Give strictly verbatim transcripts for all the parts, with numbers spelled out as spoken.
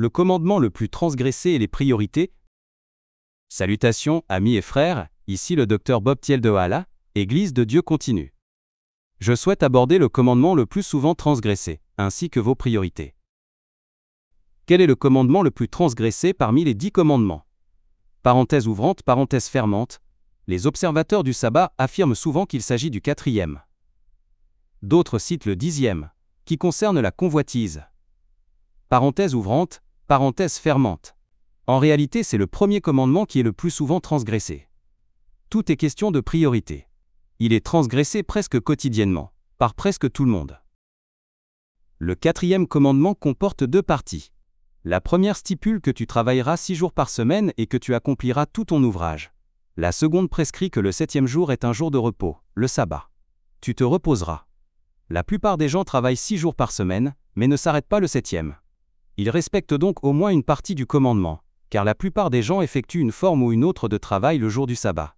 le commandement le plus transgressé et les priorités. Salutations, amis et frères, ici le docteur Bob Thiel de Hala, Église de Dieu continue. Je souhaite aborder le commandement le plus souvent transgressé, ainsi que vos priorités. Quel est le commandement le plus transgressé parmi les dix commandements? Parenthèse ouvrante, parenthèse fermante. Les observateurs du sabbat affirment souvent qu'il s'agit du quatrième. D'autres citent le dixième, qui concerne la convoitise. Parenthèse ouvrante, parenthèse fermante. En réalité, c'est le premier commandement qui est le plus souvent transgressé. Tout est question de priorité. Il est transgressé presque quotidiennement, par presque tout le monde. Le quatrième commandement comporte deux parties. La première stipule que tu travailleras six jours par semaine et que tu accompliras tout ton ouvrage. La seconde prescrit que le septième jour est un jour de repos, le sabbat. Tu te reposeras. La plupart des gens travaillent six jours par semaine, mais ne s'arrêtent pas le septième. Ils respectent donc au moins une partie du commandement, car la plupart des gens effectuent une forme ou une autre de travail le jour du sabbat.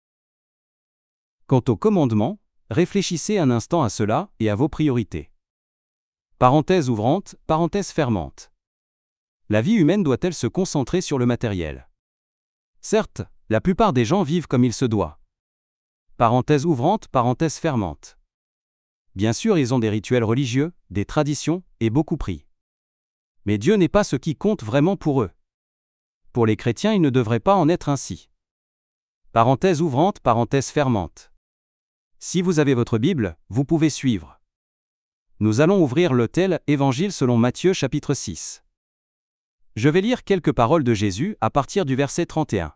Quant au commandement, réfléchissez un instant à cela et à vos priorités. Parenthèse ouvrante, parenthèse fermante. La vie humaine doit-elle se concentrer sur le matériel? Certes, la plupart des gens vivent comme il se doit. Parenthèse ouvrante, parenthèse fermante. Bien sûr, ils ont des rituels religieux, des traditions, et beaucoup prient. Mais Dieu n'est pas ce qui compte vraiment pour eux. Pour les chrétiens, il ne devrait pas en être ainsi. Parenthèse ouvrante, parenthèse fermante. Si vous avez votre Bible, vous pouvez suivre. Nous allons ouvrir le tel Évangile selon Matthieu chapitre six. Je vais lire quelques paroles de Jésus à partir du verset trente et un.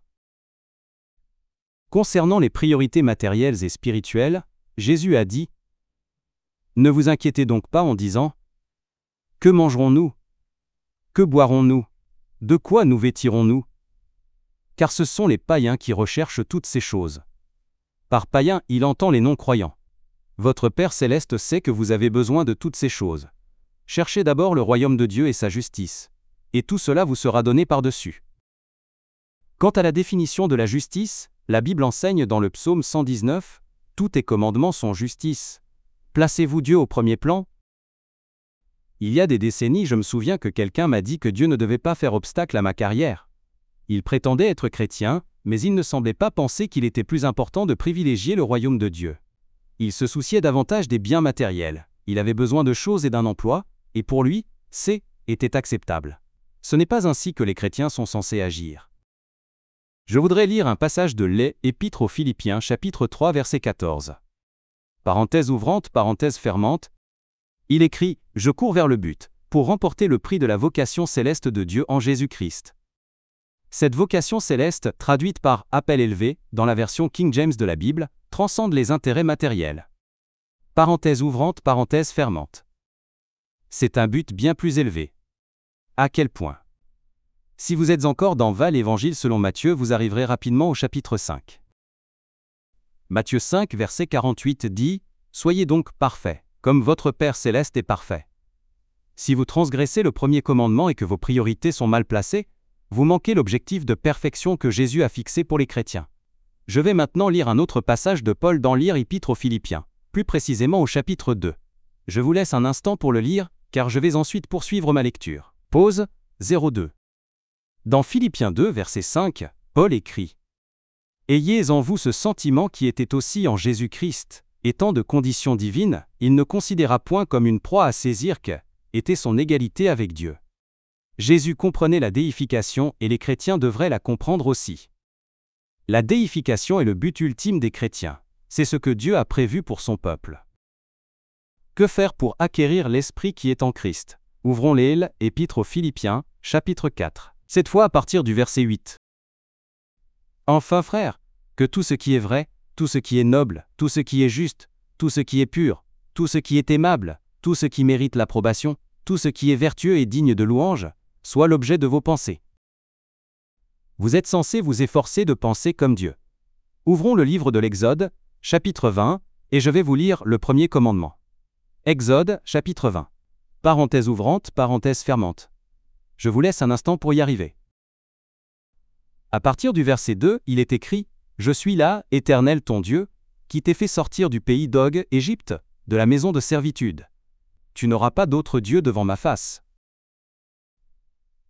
Concernant les priorités matérielles et spirituelles, Jésus a dit : « Ne vous inquiétez donc pas en disant : que mangerons-nous ? Que boirons-nous ? De quoi nous vêtirons-nous ? Car ce sont les païens qui recherchent toutes ces choses. Par païen, il entend les non-croyants. Votre Père céleste sait que vous avez besoin de toutes ces choses. Cherchez d'abord le royaume de Dieu et sa justice, et tout cela vous sera donné par-dessus. » Quant à la définition de la justice, la Bible enseigne dans le psaume cent dix-neuf : « Tous tes commandements sont justice. Placez-vous Dieu au premier plan ?» Il y a des décennies, je me souviens que quelqu'un m'a dit que Dieu ne devait pas faire obstacle à ma carrière. Il prétendait être chrétien, mais il ne semblait pas penser qu'il était plus important de privilégier le royaume de Dieu. Il se souciait davantage des biens matériels. Il avait besoin de choses et d'un emploi, et pour lui, c'est, était acceptable. Ce n'est pas ainsi que les chrétiens sont censés agir. Je voudrais lire un passage de l'Épître aux Philippiens, chapitre trois, verset quatorze. Parenthèse ouvrante, parenthèse fermante. Il écrit : « Je cours vers le but, pour remporter le prix de la vocation céleste de Dieu en Jésus-Christ. » Cette vocation céleste, traduite par « appel élevé » dans la version King James de la Bible, transcende les intérêts matériels. Parenthèse ouvrante, parenthèse fermante. C'est un but bien plus élevé. À quel point? Si vous êtes encore dans Val Évangile selon Matthieu, vous arriverez rapidement au chapitre cinq. Matthieu cinq, verset quarante-huit dit : « Soyez donc parfaits, comme votre Père céleste est parfait. » Si vous transgressez le premier commandement et que vos priorités sont mal placées, vous manquez l'objectif de perfection que Jésus a fixé pour les chrétiens. Je vais maintenant lire un autre passage de Paul dans l'Épître aux Philippiens, plus précisément au chapitre deux. Je vous laisse un instant pour le lire, car je vais ensuite poursuivre ma lecture. Pause, zéro deux. Dans Philippiens deux, verset cinq, Paul écrit : « Ayez en vous ce sentiment qui était aussi en Jésus-Christ, étant de condition divine, il ne considéra point comme une proie à saisir que était son égalité avec Dieu. » Jésus comprenait la déification et les chrétiens devraient la comprendre aussi. La déification est le but ultime des chrétiens. C'est ce que Dieu a prévu pour son peuple. Que faire pour acquérir l'esprit qui est en Christ? Ouvrons les Épître aux Philippiens, chapitre quatre. Cette fois à partir du verset huit. Enfin frères, que tout ce qui est vrai, tout ce qui est noble, tout ce qui est juste, tout ce qui est pur, tout ce qui est aimable, tout ce qui mérite l'approbation, tout ce qui est vertueux et digne de louange, soit l'objet de vos pensées. Vous êtes censés vous efforcer de penser comme Dieu. Ouvrons le livre de l'Exode, chapitre vingt, et je vais vous lire le premier commandement. Exode, chapitre vingt. Parenthèse ouvrante, parenthèse fermante. Je vous laisse un instant pour y arriver. À partir du verset deux, il est écrit : « Je suis là, Éternel ton Dieu, qui t'ai fait sortir du pays d'Og, Égypte, de la maison de servitude. Tu n'auras pas d'autre Dieu devant ma face. »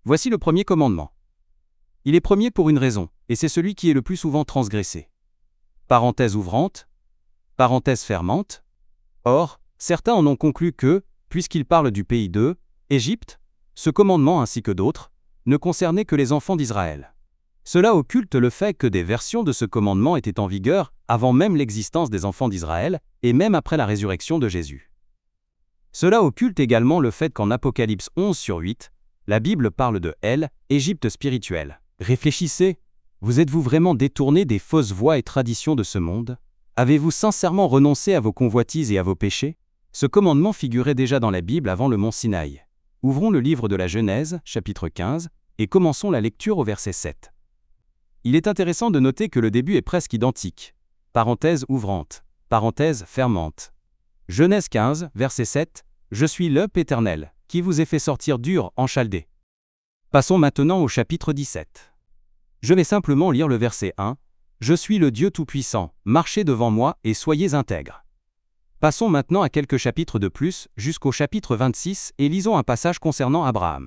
Voici le premier commandement. Il est premier pour une raison, et c'est celui qui est le plus souvent transgressé. Parenthèse ouvrante, parenthèse fermante. Or, certains en ont conclu que, puisqu'il parle du pays de Égypte, ce commandement ainsi que d'autres, ne concernait que les enfants d'Israël. Cela occulte le fait que des versions de ce commandement étaient en vigueur avant même l'existence des enfants d'Israël et même après la résurrection de Jésus. Cela occulte également le fait qu'en Apocalypse onze sur huit, la Bible parle de elle, Égypte spirituelle. Réfléchissez, vous êtes-vous vraiment détourné des fausses voies et traditions de ce monde? Avez-vous sincèrement renoncé à vos convoitises et à vos péchés? Ce commandement figurait déjà dans la Bible avant le mont Sinaï. Ouvrons le livre de la Genèse, chapitre quinze, et commençons la lecture au verset sept. Il est intéressant de noter que le début est presque identique. Parenthèse ouvrante, parenthèse fermante. Genèse quinze, verset sept, « Je suis l'E éternel, qui vous ai fait sortir d'Ur en Chaldée. » Passons maintenant au chapitre dix-sept. Je vais simplement lire le verset un. « Je suis le Dieu Tout-Puissant, marchez devant moi et soyez intègres. » Passons maintenant à quelques chapitres de plus, jusqu'au chapitre vingt-six, et lisons un passage concernant Abraham.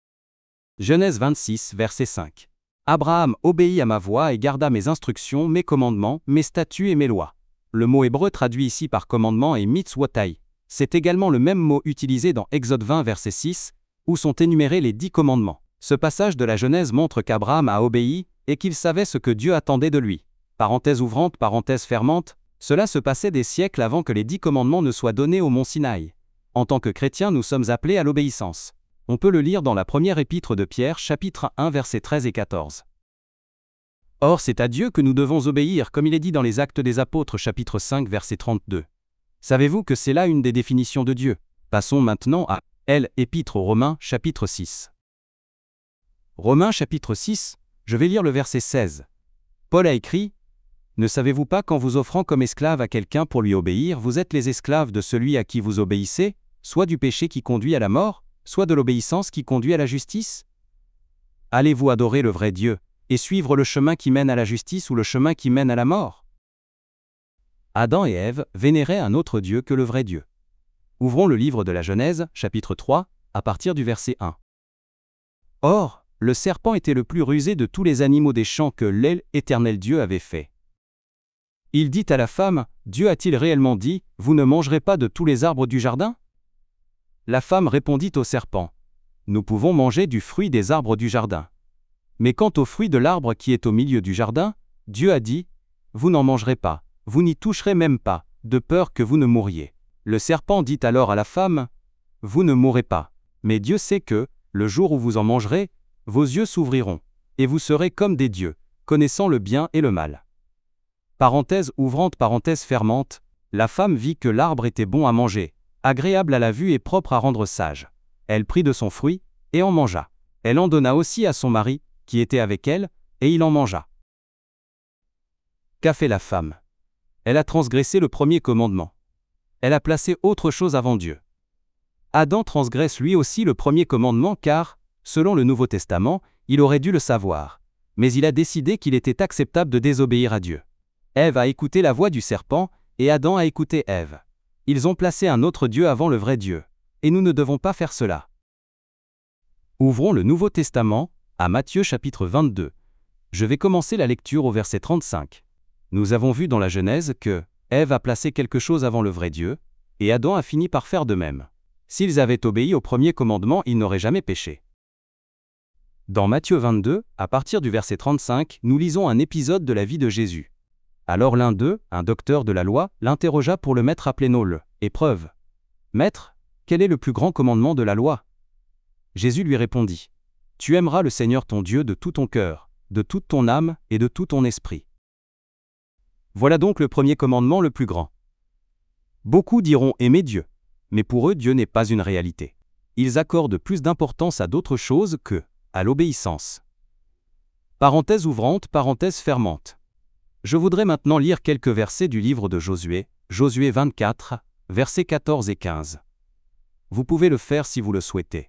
Genèse vingt-six, verset cinq. Abraham obéit à ma voix et garda mes instructions, mes commandements, mes statuts et mes lois. Le mot hébreu traduit ici par commandement est mitzvotai. C'est également le même mot utilisé dans Exode vingt, verset six, où sont énumérés les dix commandements. Ce passage de la Genèse montre qu'Abraham a obéi et qu'il savait ce que Dieu attendait de lui. Parenthèse ouvrante, parenthèse fermante, cela se passait des siècles avant que les dix commandements ne soient donnés au mont Sinaï. En tant que chrétiens, nous sommes appelés à l'obéissance. On peut le lire dans la première épître de Pierre, chapitre un, versets treize et quatorze. Or, c'est à Dieu que nous devons obéir, comme il est dit dans les Actes des Apôtres, chapitre cinq, verset trente-deux. Savez-vous que c'est là une des définitions de Dieu? Passons maintenant à L. Épître aux Romains, chapitre six. Romains, chapitre six, je vais lire le verset seize. Paul a écrit: « Ne savez-vous pas qu'en vous offrant comme esclave à quelqu'un pour lui obéir, vous êtes les esclaves de celui à qui vous obéissez, soit du péché qui conduit à la mort, soit de l'obéissance qui conduit à la justice? Allez-vous adorer le vrai Dieu et suivre le chemin qui mène à la justice ou le chemin qui mène à la mort? » Adam et Ève vénéraient un autre Dieu que le vrai Dieu. Ouvrons le livre de la Genèse, chapitre trois, à partir du verset un. Or, le serpent était le plus rusé de tous les animaux des champs que l'Éternel Dieu avait fait. Il dit à la femme: « Dieu a-t-il réellement dit, vous ne mangerez pas de tous les arbres du jardin? » La femme répondit au serpent: « Nous pouvons manger du fruit des arbres du jardin. Mais quant au fruit de l'arbre qui est au milieu du jardin, Dieu a dit, vous n'en mangerez pas, vous n'y toucherez même pas, de peur que vous ne mouriez. » Le serpent dit alors à la femme: « Vous ne mourrez pas, mais Dieu sait que, le jour où vous en mangerez, vos yeux s'ouvriront, et vous serez comme des dieux, connaissant le bien et le mal. » Parenthèse ouvrante, parenthèse fermante, la femme vit que l'arbre était bon à manger, agréable à la vue et propre à rendre sage. Elle prit de son fruit, et en mangea. Elle en donna aussi à son mari, qui était avec elle, et il en mangea. Qu'a fait la femme? Elle a transgressé le premier commandement. Elle a placé autre chose avant Dieu. Adam transgresse lui aussi le premier commandement car, selon le Nouveau Testament, il aurait dû le savoir. Mais il a décidé qu'il était acceptable de désobéir à Dieu. Ève a écouté la voix du serpent, et Adam a écouté Ève. Ils ont placé un autre Dieu avant le vrai Dieu. Et nous ne devons pas faire cela. Ouvrons le Nouveau Testament, à Matthieu chapitre vingt-deux. Je vais commencer la lecture au verset trente-cinq. Nous avons vu dans la Genèse que Ève a placé quelque chose avant le vrai Dieu, et Adam a fini par faire de même. S'ils avaient obéi au premier commandement, ils n'auraient jamais péché. Dans Matthieu vingt-deux, à partir du verset trente-cinq, nous lisons un épisode de la vie de Jésus. Alors l'un d'eux, un docteur de la loi, l'interrogea pour le mettre à plénole, épreuve. « Maître, quel est le plus grand commandement de la loi ?» Jésus lui répondit: « Tu aimeras le Seigneur ton Dieu de tout ton cœur, de toute ton âme et de tout ton esprit. » Voilà donc le premier commandement le plus grand. Beaucoup diront aimer Dieu, mais pour eux Dieu n'est pas une réalité. Ils accordent plus d'importance à d'autres choses que à l'obéissance. Parenthèse ouvrante, parenthèse fermante. Je voudrais maintenant lire quelques versets du livre de Josué, Josué vingt-quatre, versets quatorze et quinze. Vous pouvez le faire si vous le souhaitez.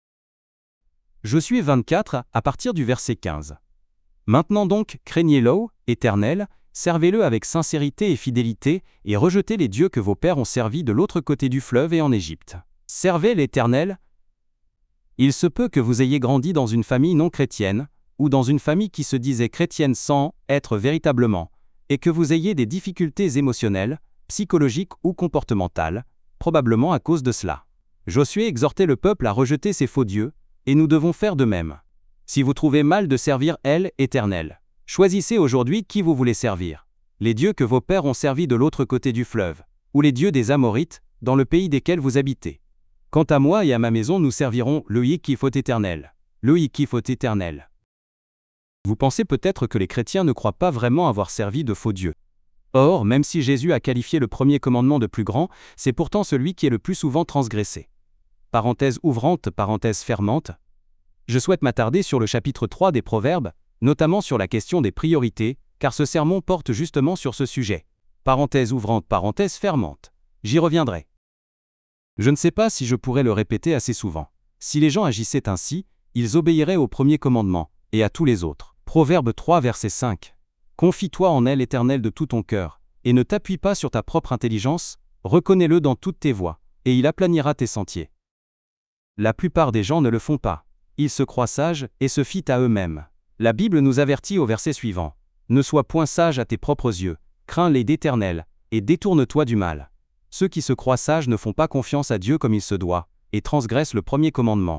Josué vingt-quatre, à partir du verset quinze. Maintenant donc, craignez-le, Éternel, servez-le avec sincérité et fidélité, et rejetez les dieux que vos pères ont servis de l'autre côté du fleuve et en Égypte. Servez l'Éternel. Il se peut que vous ayez grandi dans une famille non chrétienne, ou dans une famille qui se disait chrétienne sans être véritablement, et que vous ayez des difficultés émotionnelles, psychologiques ou comportementales, probablement à cause de cela. Josué exhortait le peuple à rejeter ces faux dieux, et nous devons faire de même. Si vous trouvez mal de servir elle, Éternel, choisissez aujourd'hui qui vous voulez servir. Les dieux que vos pères ont servis de l'autre côté du fleuve, ou les dieux des Amorites, dans le pays desquels vous habitez. Quant à moi et à ma maison, nous servirons le Yikifot éternel. Le Yikifot éternel. Vous pensez peut-être que les chrétiens ne croient pas vraiment avoir servi de faux dieux. Or, même si Jésus a qualifié le premier commandement de plus grand, c'est pourtant celui qui est le plus souvent transgressé. Parenthèse ouvrante, parenthèse fermante. Je souhaite m'attarder sur le chapitre trois des Proverbes, notamment sur la question des priorités, car ce sermon porte justement sur ce sujet. Parenthèse ouvrante, parenthèse fermante. J'y reviendrai. Je ne sais pas si je pourrais le répéter assez souvent. Si les gens agissaient ainsi, ils obéiraient au premier commandement, et à tous les autres. Proverbe trois, verset cinq. Confie-toi en elle, Éternel, de tout ton cœur, et ne t'appuie pas sur ta propre intelligence, reconnais-le dans toutes tes voies, et il aplanira tes sentiers. La plupart des gens ne le font pas. Ils se croient sages, et se fient à eux-mêmes. La Bible nous avertit au verset suivant. Ne sois point sage à tes propres yeux, crains-les d'Éternel, et détourne-toi du mal. Ceux qui se croient sages ne font pas confiance à Dieu comme il se doit, et transgressent le premier commandement.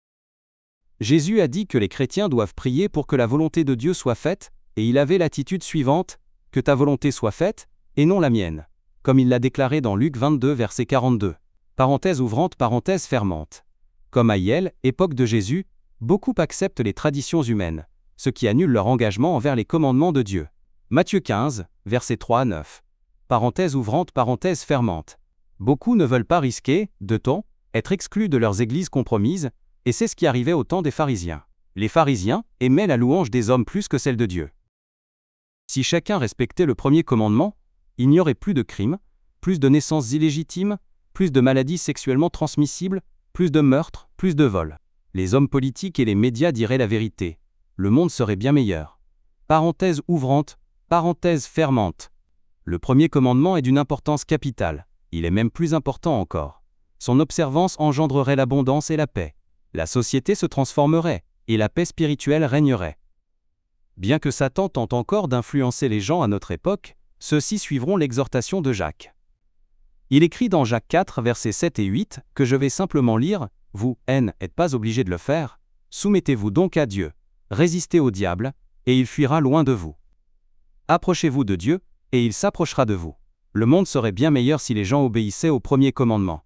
Jésus a dit que les chrétiens doivent prier pour que la volonté de Dieu soit faite, et il avait l'attitude suivante, que ta volonté soit faite, et non la mienne, comme il l'a déclaré dans Luc vingt-deux, verset quarante-deux. Parenthèse ouvrante, parenthèse fermante. Comme à Hiel, époque de Jésus, beaucoup acceptent les traditions humaines, ce qui annule leur engagement envers les commandements de Dieu. Matthieu quinze, versets trois à neuf. Parenthèse ouvrante, parenthèse fermante. Beaucoup ne veulent pas risquer, de temps, être exclus de leurs églises compromises, et c'est ce qui arrivait au temps des pharisiens. Les pharisiens aimaient la louange des hommes plus que celle de Dieu. Si chacun respectait le premier commandement, il n'y aurait plus de crimes, plus de naissances illégitimes, plus de maladies sexuellement transmissibles, plus de meurtres, plus de vols. Les hommes politiques et les médias diraient la vérité. Le monde serait bien meilleur. Parenthèse ouvrante, parenthèse fermante. Le premier commandement est d'une importance capitale. Il est même plus important encore. Son observance engendrerait l'abondance et la paix. La société se transformerait, et la paix spirituelle régnerait. Bien que Satan tente encore d'influencer les gens à notre époque, ceux-ci suivront l'exhortation de Jacques. Il écrit dans Jacques quatre, versets sept et huit, que je vais simplement lire, « Vous, n'êtes pas obligés de le faire, soumettez-vous donc à Dieu, résistez au diable, et il fuira loin de vous. Approchez-vous de Dieu, et il s'approchera de vous. » Le monde serait bien meilleur si les gens obéissaient au premier commandement.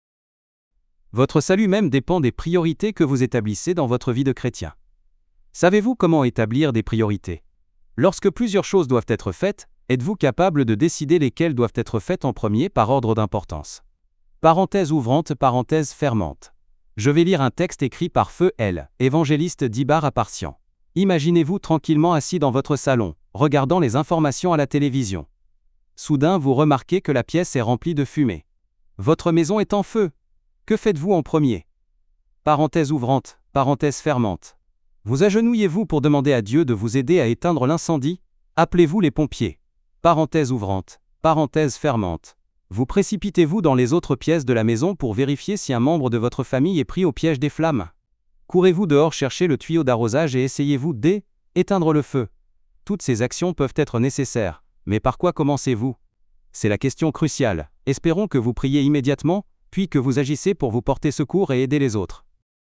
Votre salut même dépend des priorités que vous établissez dans votre vie de chrétien. Savez-vous comment établir des priorités? Lorsque plusieurs choses doivent être faites, êtes-vous capable de décider lesquelles doivent être faites en premier par ordre d'importance? Parenthèse ouvrante, parenthèse fermante. Je vais lire un texte écrit par Feu L, évangéliste d'Ibar à Parsian. Imaginez-vous tranquillement assis dans votre salon, regardant les informations à la télévision. Soudain, vous remarquez que la pièce est remplie de fumée. Votre maison est en feu. Que faites-vous en premier? Parenthèse ouvrante, parenthèse fermante. Vous agenouillez-vous pour demander à Dieu de vous aider à éteindre l'incendie? Appelez-vous les pompiers. Parenthèse ouvrante, parenthèse fermante. Vous précipitez-vous dans les autres pièces de la maison pour vérifier si un membre de votre famille est pris au piège des flammes? Courez-vous dehors chercher le tuyau d'arrosage et essayez-vous d'éteindre le feu? Toutes ces actions peuvent être nécessaires, mais par quoi commencez-vous? C'est la question cruciale. Espérons que vous priez immédiatement, puis que vous agissez pour vous porter secours et aider les autres.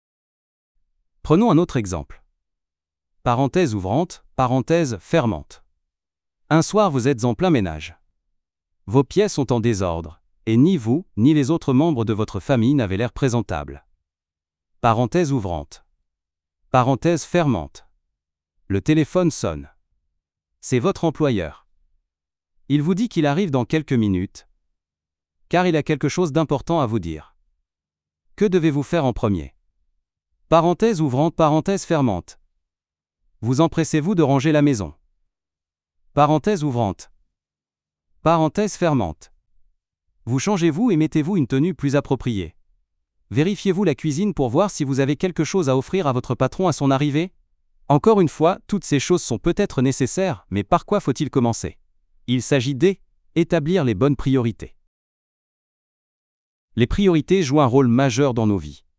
Prenons un autre exemple. Parenthèse ouvrante, parenthèse fermante. Un soir, vous êtes en plein ménage. Vos pièces sont en désordre, et ni vous, ni les autres membres de votre famille n'avaient l'air présentables. Parenthèse ouvrante. Parenthèse fermante. Le téléphone sonne. C'est votre employeur. Il vous dit qu'il arrive dans quelques minutes, car il a quelque chose d'important à vous dire. Que devez-vous faire en premier? Parenthèse ouvrante, parenthèse fermante. Vous empressez-vous de ranger la maison? Parenthèse ouvrante. Parenthèse fermante. Vous changez-vous et mettez-vous une tenue plus appropriée? Vérifiez-vous la cuisine pour voir si vous avez quelque chose à offrir à votre patron à son arrivée? Encore une fois, toutes ces choses sont peut-être nécessaires, mais par quoi faut-il commencer? Il s'agit d'établir les bonnes priorités. Les priorités jouent un rôle majeur dans nos vies.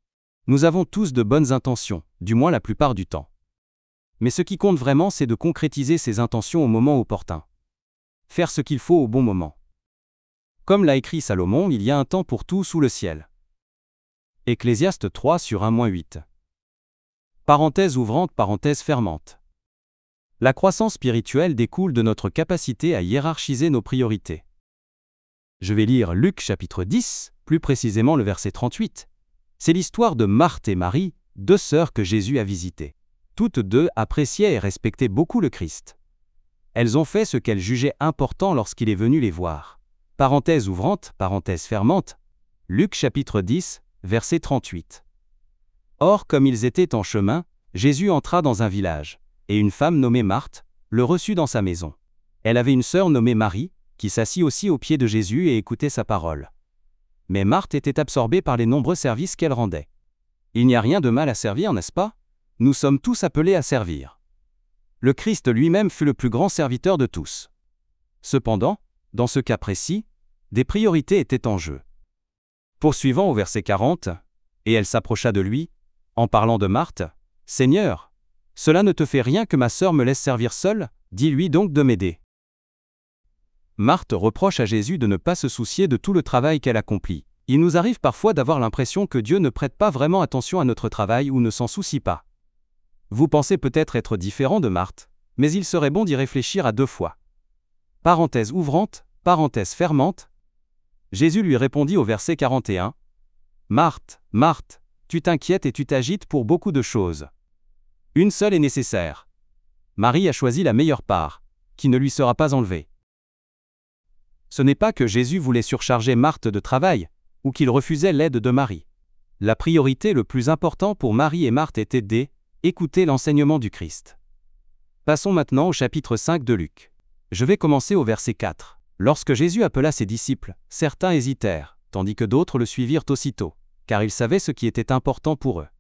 Nous avons tous de bonnes intentions, du moins la plupart du temps. Mais ce qui compte vraiment, c'est de concrétiser ces intentions au moment opportun. Faire ce qu'il faut au bon moment. Comme l'a écrit Salomon, il y a un temps pour tout sous le ciel. Ecclésiaste trois sur un huit. Parenthèse ouvrante, parenthèse fermante. La croissance spirituelle découle de notre capacité à hiérarchiser nos priorités. Je vais lire Luc chapitre dix, plus précisément le verset trente-huit. C'est l'histoire de Marthe et Marie, deux sœurs que Jésus a visitées. Toutes deux appréciaient et respectaient beaucoup le Christ. Elles ont fait ce qu'elles jugeaient important lorsqu'il est venu les voir. Parenthèse ouvrante, parenthèse fermante. Luc chapitre dix, verset trente-huit. Or, comme ils étaient en chemin, Jésus entra dans un village, et une femme nommée Marthe le reçut dans sa maison. Elle avait une sœur nommée Marie, qui s'assit aussi aux pieds de Jésus et écoutait sa parole. Mais Marthe était absorbée par les nombreux services qu'elle rendait. Il n'y a rien de mal à servir, n'est-ce pas? Nous sommes tous appelés à servir. Le Christ lui-même fut le plus grand serviteur de tous. Cependant, dans ce cas précis, des priorités étaient en jeu. Poursuivant au verset quarante, « Et elle s'approcha de lui, en parlant de Marthe, « Seigneur, cela ne te fait rien que ma sœur me laisse servir seule, dis-lui donc de m'aider. » Marthe reproche à Jésus de ne pas se soucier de tout le travail qu'elle accomplit. Il nous arrive parfois d'avoir l'impression que Dieu ne prête pas vraiment attention à notre travail ou ne s'en soucie pas. Vous pensez peut-être être différent de Marthe, mais il serait bon d'y réfléchir à deux fois. Parenthèse ouvrante, parenthèse fermante. Jésus lui répondit au verset quarante et un. « Marthe, Marthe, tu t'inquiètes et tu t'agites pour beaucoup de choses. Une seule est nécessaire. Marie a choisi la meilleure part, qui ne lui sera pas enlevée. » Ce n'est pas que Jésus voulait surcharger Marthe de travail, ou qu'il refusait l'aide de Marie. La priorité le plus important pour Marie et Marthe était d'écouter l'enseignement du Christ. Passons maintenant au chapitre cinq de Luc. Je vais commencer au verset quatre. Lorsque Jésus appela ses disciples, certains hésitèrent, tandis que d'autres le suivirent aussitôt, car ils savaient ce qui était important pour eux.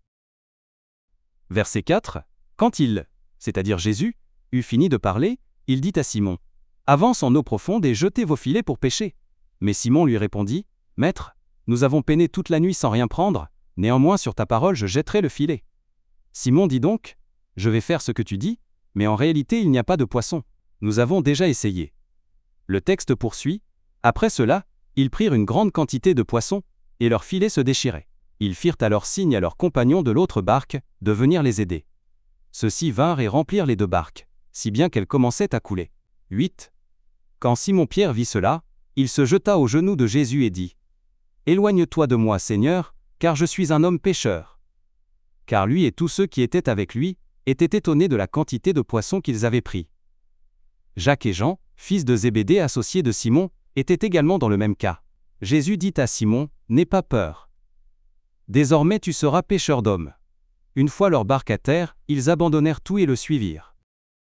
Verset quatre. Quand il, c'est-à-dire Jésus, eut fini de parler, il dit à Simon, « Avance en eau profonde et jetez vos filets pour pêcher. » Mais Simon lui répondit, « Maître, nous avons peiné toute la nuit sans rien prendre, néanmoins sur ta parole je jetterai le filet. » Simon dit donc, « Je vais faire ce que tu dis, mais en réalité il n'y a pas de poisson. Nous avons déjà essayé. » Le texte poursuit, « Après cela, ils prirent une grande quantité de poissons, et leurs filets se déchiraient. Ils firent alors signe à leurs compagnons de l'autre barque, de venir les aider. Ceux-ci vinrent et remplirent les deux barques, si bien qu'elles commençaient à couler. » huit. Quand Simon-Pierre vit cela, il se jeta aux genoux de Jésus et dit, « Éloigne-toi de moi, Seigneur, car je suis un homme pécheur. » Car lui et tous ceux qui étaient avec lui, étaient étonnés de la quantité de poissons qu'ils avaient pris. Jacques et Jean, fils de Zébédée associés de Simon, étaient également dans le même cas. Jésus dit à Simon, « N'aie pas peur. Désormais tu seras pêcheur d'hommes. » Une fois leur barque à terre, ils abandonnèrent tout et le suivirent.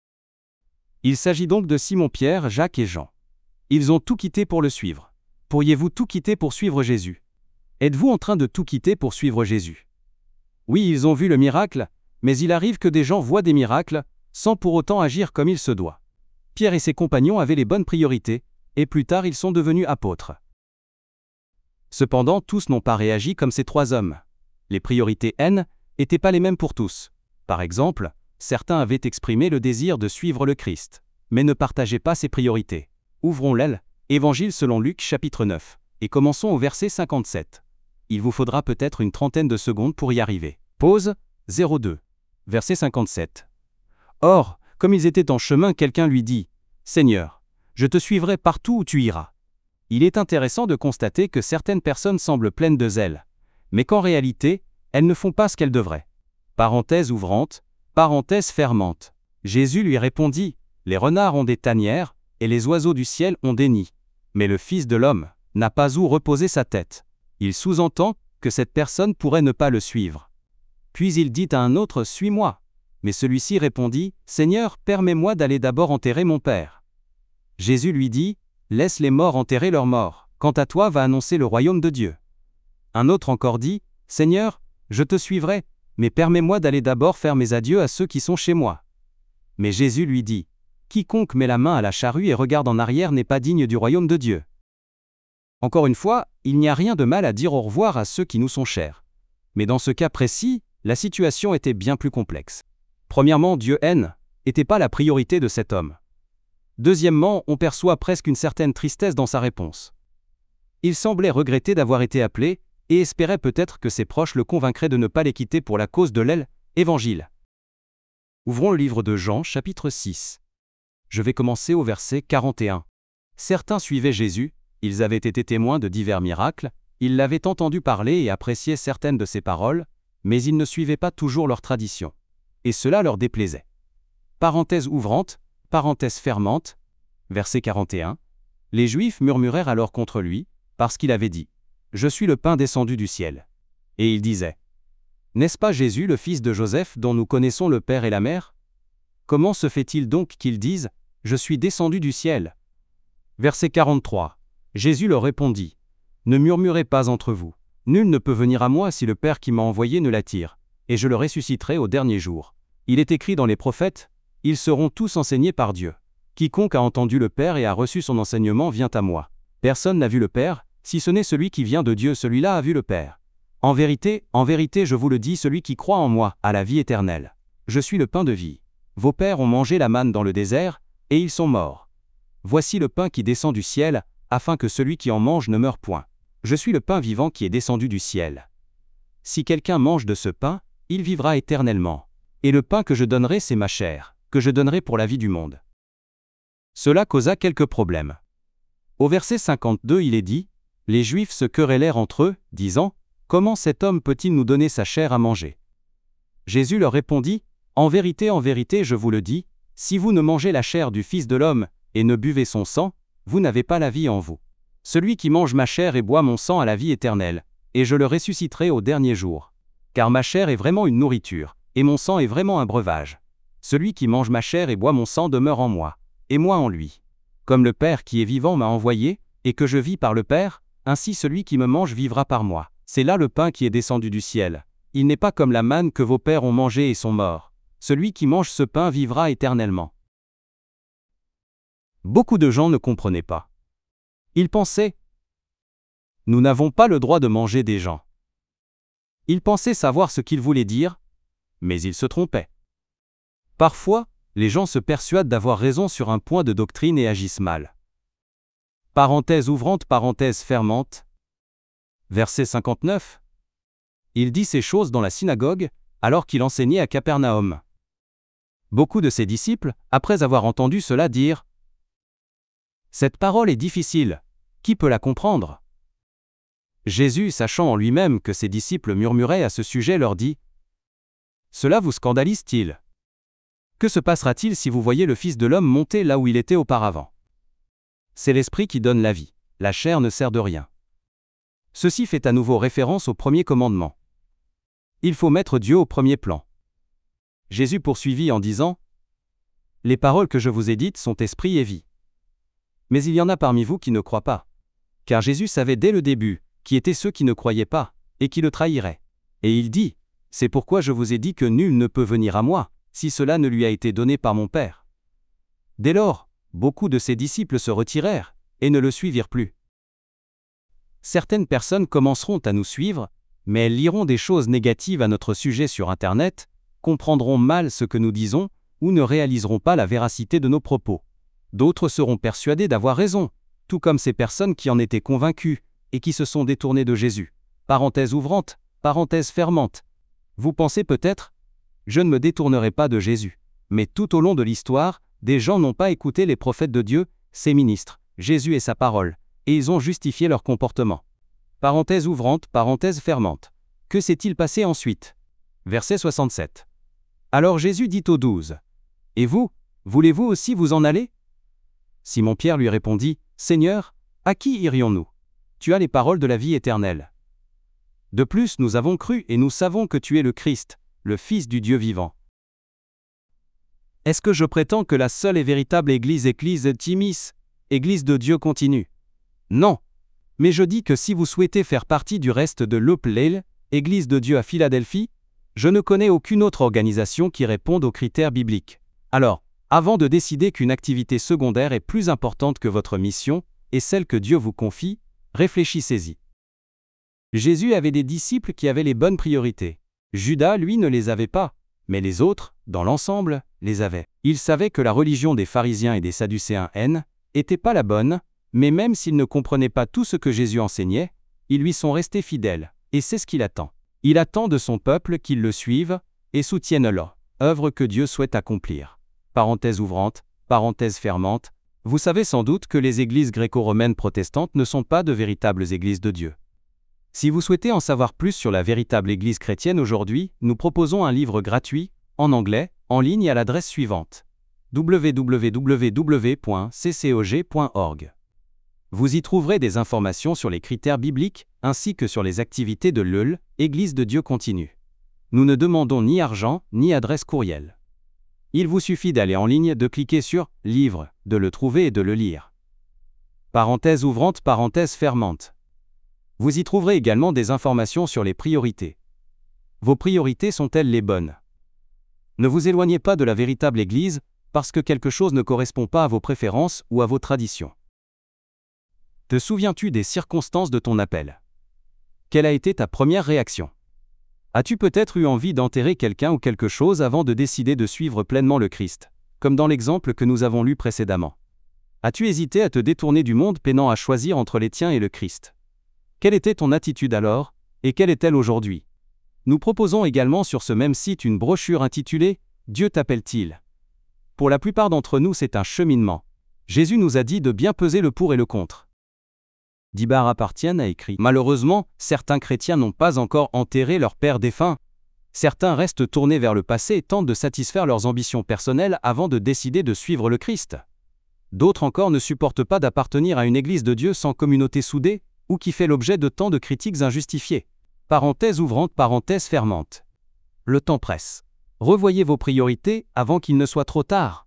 Il s'agit donc de Simon-Pierre, Jacques et Jean. Ils ont tout quitté pour le suivre. Pourriez-vous tout quitter pour suivre Jésus? Êtes-vous en train de tout quitter pour suivre Jésus? Oui, ils ont vu le miracle, mais il arrive que des gens voient des miracles, sans pour autant agir comme il se doit. Pierre et ses compagnons avaient les bonnes priorités, et plus tard ils sont devenus apôtres. Cependant, tous n'ont pas réagi comme ces trois hommes. Les priorités N n'étaient pas les mêmes pour tous. Par exemple, certains avaient exprimé le désir de suivre le Christ, mais ne partageaient pas ses priorités. Ouvrons l'L, Évangile selon Luc chapitre neuf, et commençons au verset cinquante-sept. Il vous faudra peut-être une trentaine de secondes pour y arriver. Pause, zéro deux. Verset cinquante-sept. Or, comme ils étaient en chemin, quelqu'un lui dit, « Seigneur, je te suivrai partout où tu iras. » Il est intéressant de constater que certaines personnes semblent pleines de zèle, mais qu'en réalité, elles ne font pas ce qu'elles devraient. Parenthèse ouvrante, parenthèse fermante. Jésus lui répondit, « Les renards ont des tanières, et les oiseaux du ciel ont des nids. Mais le Fils de l'homme n'a pas où reposer sa tête. » Il sous-entend que cette personne pourrait ne pas le suivre. Puis il dit à un autre, « Suis-moi. » Mais celui-ci répondit, « Seigneur, permets-moi d'aller d'abord enterrer mon père. » Jésus lui dit, « Laisse les morts enterrer leurs morts. Quant à toi, va annoncer le royaume de Dieu. » Un autre encore dit, « Seigneur, je te suivrai, mais permets-moi d'aller d'abord faire mes adieux à ceux qui sont chez moi. » Mais Jésus lui dit, « Quiconque met la main à la charrue et regarde en arrière n'est pas digne du royaume de Dieu. » Encore une fois, il n'y a rien de mal à dire au revoir à ceux qui nous sont chers. Mais dans ce cas précis, la situation était bien plus complexe. Premièrement, Dieu N n'était pas la priorité de cet homme. Deuxièmement, on perçoit presque une certaine tristesse dans sa réponse. Il semblait regretter d'avoir été appelé et espérait peut-être que ses proches le convaincraient de ne pas les quitter pour la cause de l'Évangile. Ouvrons le livre de Jean, chapitre six. Je vais commencer au verset quarante et un. Certains suivaient Jésus, ils avaient été témoins de divers miracles, ils l'avaient entendu parler et appréciaient certaines de ses paroles, mais ils ne suivaient pas toujours leur tradition. Et cela leur déplaisait. Parenthèse ouvrante, parenthèse fermante, verset quarante et un. Les Juifs murmurèrent alors contre lui, parce qu'il avait dit « Je suis le pain descendu du ciel ». Et ils disaient « N'est-ce pas Jésus, le fils de Joseph, dont nous connaissons le père et la mère ? Comment se fait-il donc qu'ils disent « Je suis descendu du ciel » ?» Verset quarante-trois. Jésus leur répondit « Ne murmurez pas entre vous. Nul ne peut venir à moi si le Père qui m'a envoyé ne l'attire, et je le ressusciterai au dernier jour. Il est écrit dans les prophètes, ils seront tous enseignés par Dieu. Quiconque a entendu le Père et a reçu son enseignement vient à moi. Personne n'a vu le Père, si ce n'est celui qui vient de Dieu, celui-là a vu le Père. En vérité, en vérité je vous le dis, celui qui croit en moi a la vie éternelle. Je suis le pain de vie. Vos pères ont mangé la manne dans le désert, et ils sont morts. Voici le pain qui descend du ciel, afin que celui qui en mange ne meure point. Je suis le pain vivant qui est descendu du ciel. Si quelqu'un mange de ce pain, il vivra éternellement. Et le pain que je donnerai, c'est ma chair, que je donnerai pour la vie du monde. Cela causa quelques problèmes. Au verset cinquante-deux, il est dit, « Les Juifs se querellèrent entre eux, disant, « Comment cet homme peut-il nous donner sa chair à manger ?» Jésus leur répondit, « En vérité, en vérité, je vous le dis, si vous ne mangez la chair du Fils de l'homme et ne buvez son sang, vous n'avez pas la vie en vous. Celui qui mange ma chair et boit mon sang a la vie éternelle, et je le ressusciterai au dernier jour. Car ma chair est vraiment une nourriture, et mon sang est vraiment un breuvage. Celui qui mange ma chair et boit mon sang demeure en moi, et moi en lui. Comme le Père qui est vivant m'a envoyé, et que je vis par le Père, ainsi celui qui me mange vivra par moi. C'est là le pain qui est descendu du ciel. Il n'est pas comme la manne que vos pères ont mangée et sont morts. Celui qui mange ce pain vivra éternellement. » Beaucoup de gens ne comprenaient pas. Ils pensaient « Nous n'avons pas le droit de manger des gens. » Ils pensaient savoir ce qu'il voulait dire, mais ils se trompaient. Parfois, les gens se persuadent d'avoir raison sur un point de doctrine et agissent mal. Parenthèse ouvrante, parenthèse fermante. Verset cinquante-neuf. Il dit ces choses dans la synagogue, alors qu'il enseignait à Capernaum. Beaucoup de ses disciples, après avoir entendu cela, dirent « Cette parole est difficile, qui peut la comprendre ?» Jésus, sachant en lui-même que ses disciples murmuraient à ce sujet, leur dit « Cela vous scandalise-t-il ? Que se passera-t-il si vous voyez le Fils de l'homme monter là où il était auparavant ? C'est l'Esprit qui donne la vie, la chair ne sert de rien. » Ceci fait à nouveau référence au premier commandement. Il faut mettre Dieu au premier plan. Jésus poursuivit en disant « Les paroles que je vous ai dites sont esprit et vie. Mais il y en a parmi vous qui ne croient pas. » Car Jésus savait dès le début qui étaient ceux qui ne croyaient pas, et qui le trahiraient. Et il dit « C'est pourquoi je vous ai dit que nul ne peut venir à moi, si cela ne lui a été donné par mon Père. » Dès lors, beaucoup de ses disciples se retirèrent, et ne le suivirent plus. Certaines personnes commenceront à nous suivre, mais elles liront des choses négatives à notre sujet sur Internet, comprendront mal ce que nous disons, ou ne réaliseront pas la véracité de nos propos. D'autres seront persuadés d'avoir raison, tout comme ces personnes qui en étaient convaincues, et qui se sont détournées de Jésus. Parenthèse ouvrante, parenthèse fermante. Vous pensez peut-être « Je ne me détournerai pas de Jésus ». Mais tout au long de l'histoire, des gens n'ont pas écouté les prophètes de Dieu, ses ministres, Jésus et sa parole, et ils ont justifié leur comportement. Parenthèse ouvrante, parenthèse fermante. Que s'est-il passé ensuite ? Verset soixante-sept. Alors Jésus dit aux douze, « Et vous, voulez-vous aussi vous en aller ?» Simon-Pierre lui répondit, « Seigneur, à qui irions-nous ? Tu as les paroles de la vie éternelle. De plus, nous avons cru et nous savons que tu es le Christ, le Fils du Dieu vivant. » Est-ce que je prétends que la seule et véritable Église Église Timis, Église de Dieu continue ? Non. Mais je dis que si vous souhaitez faire partie du reste de l'E P L E L, Église de Dieu à Philadelphie, je ne connais aucune autre organisation qui réponde aux critères bibliques. Alors, avant de décider qu'une activité secondaire est plus importante que votre mission, et celle que Dieu vous confie, réfléchissez-y. Jésus avait des disciples qui avaient les bonnes priorités. Judas, lui, ne les avait pas, mais les autres, dans l'ensemble, les avaient. Il savait que la religion des pharisiens et des sadducéens N n'était pas la bonne, mais même s'ils ne comprenaient pas tout ce que Jésus enseignait, ils lui sont restés fidèles, et c'est ce qu'il attend. Il attend de son peuple qu'il le suive et soutienne leur œuvre que Dieu souhaite accomplir. Parenthèse ouvrante, parenthèse fermante. Vous savez sans doute que les églises gréco-romaines protestantes ne sont pas de véritables églises de Dieu. Si vous souhaitez en savoir plus sur la véritable Église chrétienne aujourd'hui, nous proposons un livre gratuit, en anglais, en ligne à l'adresse suivante: w w w point c c o g point org. Vous y trouverez des informations sur les critères bibliques, ainsi que sur les activités de l'E L, Église de Dieu continue. Nous ne demandons ni argent, ni adresse courriel. Il vous suffit d'aller en ligne, de cliquer sur « Livre », de le trouver et de le lire. Parenthèse ouvrante, parenthèse fermante. Vous y trouverez également des informations sur les priorités. Vos priorités sont-elles les bonnes? Ne vous éloignez pas de la véritable Église parce que quelque chose ne correspond pas à vos préférences ou à vos traditions. Te souviens-tu des circonstances de ton appel? Quelle a été ta première réaction? As-tu peut-être eu envie d'enterrer quelqu'un ou quelque chose avant de décider de suivre pleinement le Christ, comme dans l'exemple que nous avons lu précédemment? As-tu hésité à te détourner du monde peinant à choisir entre les tiens et le Christ? Quelle était ton attitude alors, et quelle est-elle aujourd'hui? Nous proposons également sur ce même site une brochure intitulée « Dieu t'appelle-t-il ». Pour la plupart d'entre nous, c'est un cheminement. Jésus nous a dit de bien peser le pour et le contre. Dibar Apartian a écrit: malheureusement, certains chrétiens n'ont pas encore enterré leur père défunt. Certains restent tournés vers le passé et tentent de satisfaire leurs ambitions personnelles avant de décider de suivre le Christ. D'autres encore ne supportent pas d'appartenir à une église de Dieu sans communauté soudée, ou qui fait l'objet de tant de critiques injustifiées. Parenthèse ouvrante, parenthèse fermante. Le temps presse. Revoyez vos priorités avant qu'il ne soit trop tard.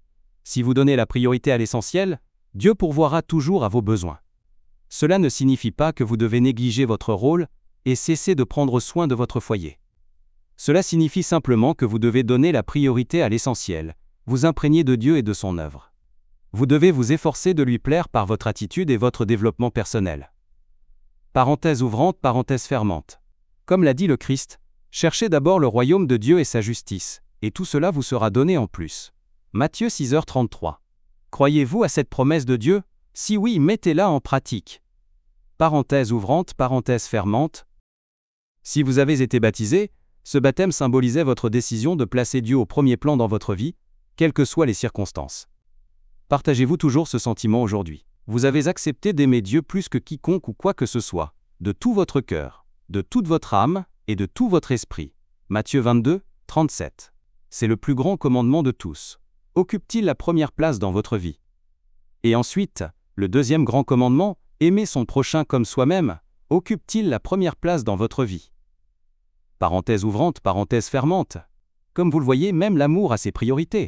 Si vous donnez la priorité à l'essentiel, Dieu pourvoira toujours à vos besoins. Cela ne signifie pas que vous devez négliger votre rôle et cesser de prendre soin de votre foyer. Cela signifie simplement que vous devez donner la priorité à l'essentiel, vous imprégner de Dieu et de son œuvre. Vous devez vous efforcer de lui plaire par votre attitude et votre développement personnel. Parenthèse ouvrante, parenthèse fermante. Comme l'a dit le Christ, cherchez d'abord le royaume de Dieu et sa justice, et tout cela vous sera donné en plus. Matthieu six heures trente-trois. Croyez-vous à cette promesse de Dieu? Si oui, mettez-la en pratique. Parenthèse ouvrante, parenthèse fermante. Si vous avez été baptisé, ce baptême symbolisait votre décision de placer Dieu au premier plan dans votre vie, quelles que soient les circonstances. Partagez-vous toujours ce sentiment aujourd'hui? Vous avez accepté d'aimer Dieu plus que quiconque ou quoi que ce soit, de tout votre cœur, de toute votre âme et de tout votre esprit. Matthieu vingt-deux, trente-sept. C'est le plus grand commandement de tous. Occupe-t-il la première place dans votre vie? Et ensuite, le deuxième grand commandement, aimer son prochain comme soi-même, occupe-t-il la première place dans votre vie? Parenthèse ouvrante, parenthèse fermante. Comme vous le voyez, même l'amour a ses priorités.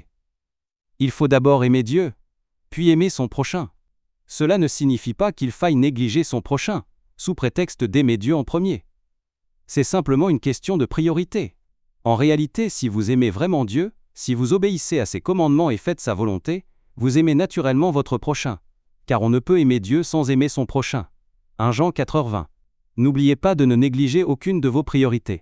Il faut d'abord aimer Dieu, puis aimer son prochain. Cela ne signifie pas qu'il faille négliger son prochain, sous prétexte d'aimer Dieu en premier. C'est simplement une question de priorité. En réalité, si vous aimez vraiment Dieu, si vous obéissez à ses commandements et faites sa volonté, vous aimez naturellement votre prochain, car on ne peut aimer Dieu sans aimer son prochain. premier Jean quatre heures vingt. N'oubliez pas de ne négliger aucune de vos priorités.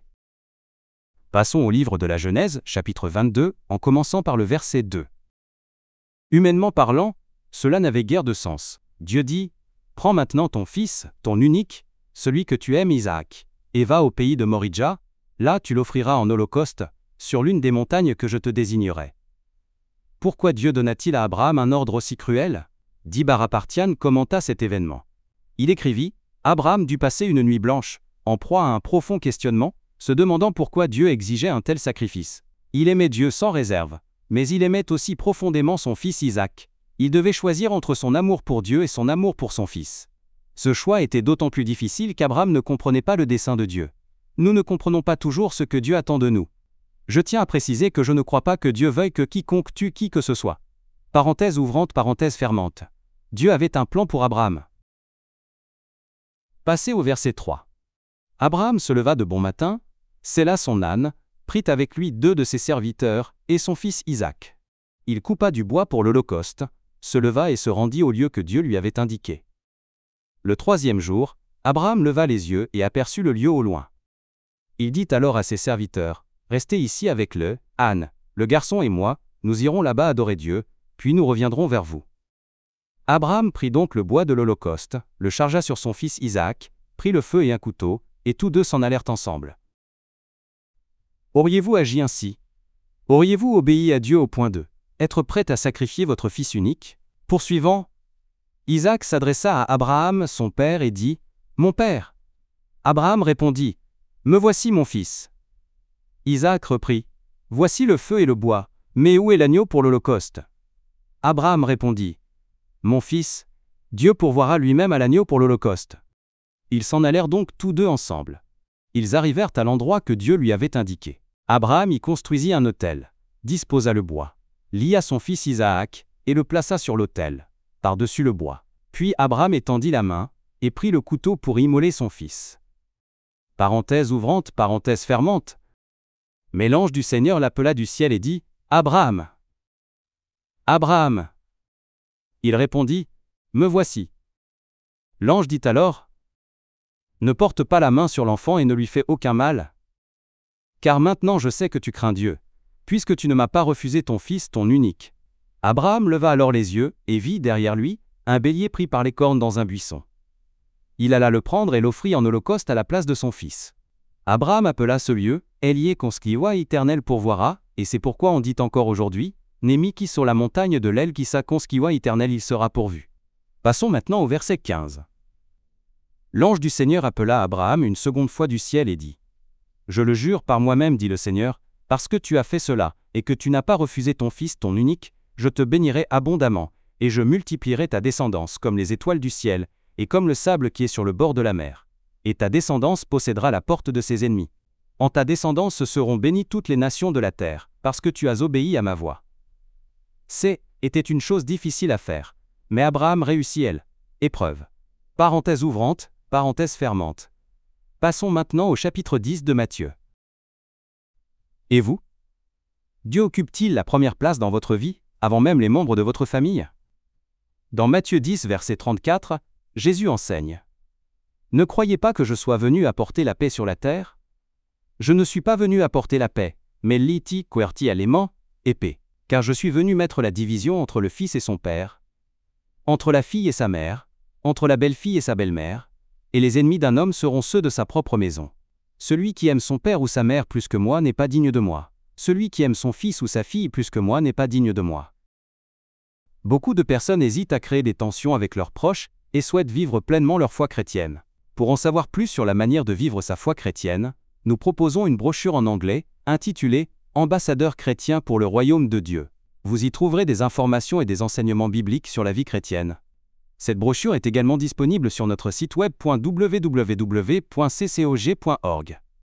Passons au livre de la Genèse, chapitre vingt-deux, en commençant par le verset deux. Humainement parlant, cela n'avait guère de sens. Dieu dit: « Prends maintenant ton fils, ton unique, celui que tu aimes, Isaac, et va au pays de Moridja, là tu l'offriras en holocauste, sur l'une des montagnes que je te désignerai. » Pourquoi Dieu donna-t-il à Abraham un ordre aussi cruel? Dibar Apartian commenta cet événement. Il écrivit: « Abraham dut passer une nuit blanche, en proie à un profond questionnement, se demandant pourquoi Dieu exigeait un tel sacrifice. Il aimait Dieu sans réserve, mais il aimait aussi profondément son fils Isaac. Il devait choisir entre son amour pour Dieu et son amour pour son fils. Ce choix était d'autant plus difficile qu'Abraham ne comprenait pas le dessein de Dieu. Nous ne comprenons pas toujours ce que Dieu attend de nous. Je tiens à préciser que je ne crois pas que Dieu veuille que quiconque tue qui que ce soit. Parenthèse ouvrante, parenthèse fermante. Dieu avait un plan pour Abraham. Passez au verset trois. Abraham se leva de bon matin, sella son âne, prit avec lui deux de ses serviteurs, et son fils Isaac. Il coupa du bois pour l'holocauste, se leva et se rendit au lieu que Dieu lui avait indiqué. Le troisième jour, Abraham leva les yeux et aperçut le lieu au loin. Il dit alors à ses serviteurs, « Restez ici avec le âne, le garçon et moi, nous irons là-bas adorer Dieu, puis nous reviendrons vers vous. » Abraham prit donc le bois de l'Holocauste, le chargea sur son fils Isaac, prit le feu et un couteau, et tous deux s'en allèrent ensemble. Auriez-vous agi ainsi? Auriez-vous obéi à Dieu au point de être prêt à sacrifier votre fils unique? Poursuivant, Isaac s'adressa à Abraham, son père, et dit, « Mon père !» Abraham répondit, « Me voici mon fils. » Isaac reprit, « Voici le feu et le bois, mais où est l'agneau pour l'Holocauste? » Abraham répondit, « Mon fils, Dieu pourvoira lui-même à l'agneau pour l'Holocauste. » Ils s'en allèrent donc tous deux ensemble. Ils arrivèrent à l'endroit que Dieu lui avait indiqué. Abraham y construisit un autel, disposa le bois, lia son fils Isaac, et le plaça sur l'autel, par-dessus le bois. Puis Abraham étendit la main, et prit le couteau pour immoler son fils. Parenthèse ouvrante, parenthèse fermante. Mais l'ange du Seigneur l'appela du ciel et dit, « Abraham! Abraham !» Il répondit, « Me voici. » L'ange dit alors, « Ne porte pas la main sur l'enfant et ne lui fais aucun mal. Car maintenant je sais que tu crains Dieu, puisque tu ne m'as pas refusé ton fils, ton unique. » Abraham leva alors les yeux, et vit derrière lui, un bélier pris par les cornes dans un buisson. Il alla le prendre et l'offrit en holocauste à la place de son fils. Abraham appela ce lieu, Elie Konskiwa Éternel pourvoira, et c'est pourquoi on dit encore aujourd'hui, Némi qui sur la montagne de l'El Kissa Konskiwa Éternel il sera pourvu. Passons maintenant au verset quinze. L'ange du Seigneur appela Abraham une seconde fois du ciel et dit, « Je le jure par moi-même, dit le Seigneur, parce que tu as fait cela, et que tu n'as pas refusé ton fils, ton unique, je te bénirai abondamment, et je multiplierai ta descendance comme les étoiles du ciel, et comme le sable qui est sur le bord de la mer. Et ta descendance possédera la porte de ses ennemis. En ta descendance seront bénies toutes les nations de la terre, parce que tu as obéi à ma voix. » C'est, était une chose difficile à faire, mais Abraham réussit elle. Épreuve. Parenthèse ouvrante, parenthèse fermante. Passons maintenant au chapitre dix de Matthieu. Et vous? Dieu occupe-t-il la première place dans votre vie, avant même les membres de votre famille? Dans Matthieu dix, verset trente-quatre, Jésus enseigne. « Ne croyez pas que je sois venu apporter la paix sur la terre? Je ne suis pas venu apporter la paix, mais liti querti alément, épée, car je suis venu mettre la division entre le fils et son père, entre la fille et sa mère, entre la belle-fille et sa belle-mère, et les ennemis d'un homme seront ceux de sa propre maison. Celui qui aime son père ou sa mère plus que moi n'est pas digne de moi. Celui qui aime son fils ou sa fille plus que moi n'est pas digne de moi. » Beaucoup de personnes hésitent à créer des tensions avec leurs proches et souhaitent vivre pleinement leur foi chrétienne. Pour en savoir plus sur la manière de vivre sa foi chrétienne, nous proposons une brochure en anglais, intitulée « Ambassadeur chrétien pour le royaume de Dieu ». Vous y trouverez des informations et des enseignements bibliques sur la vie chrétienne. Cette brochure est également disponible sur notre site web w w w point c c o g point org.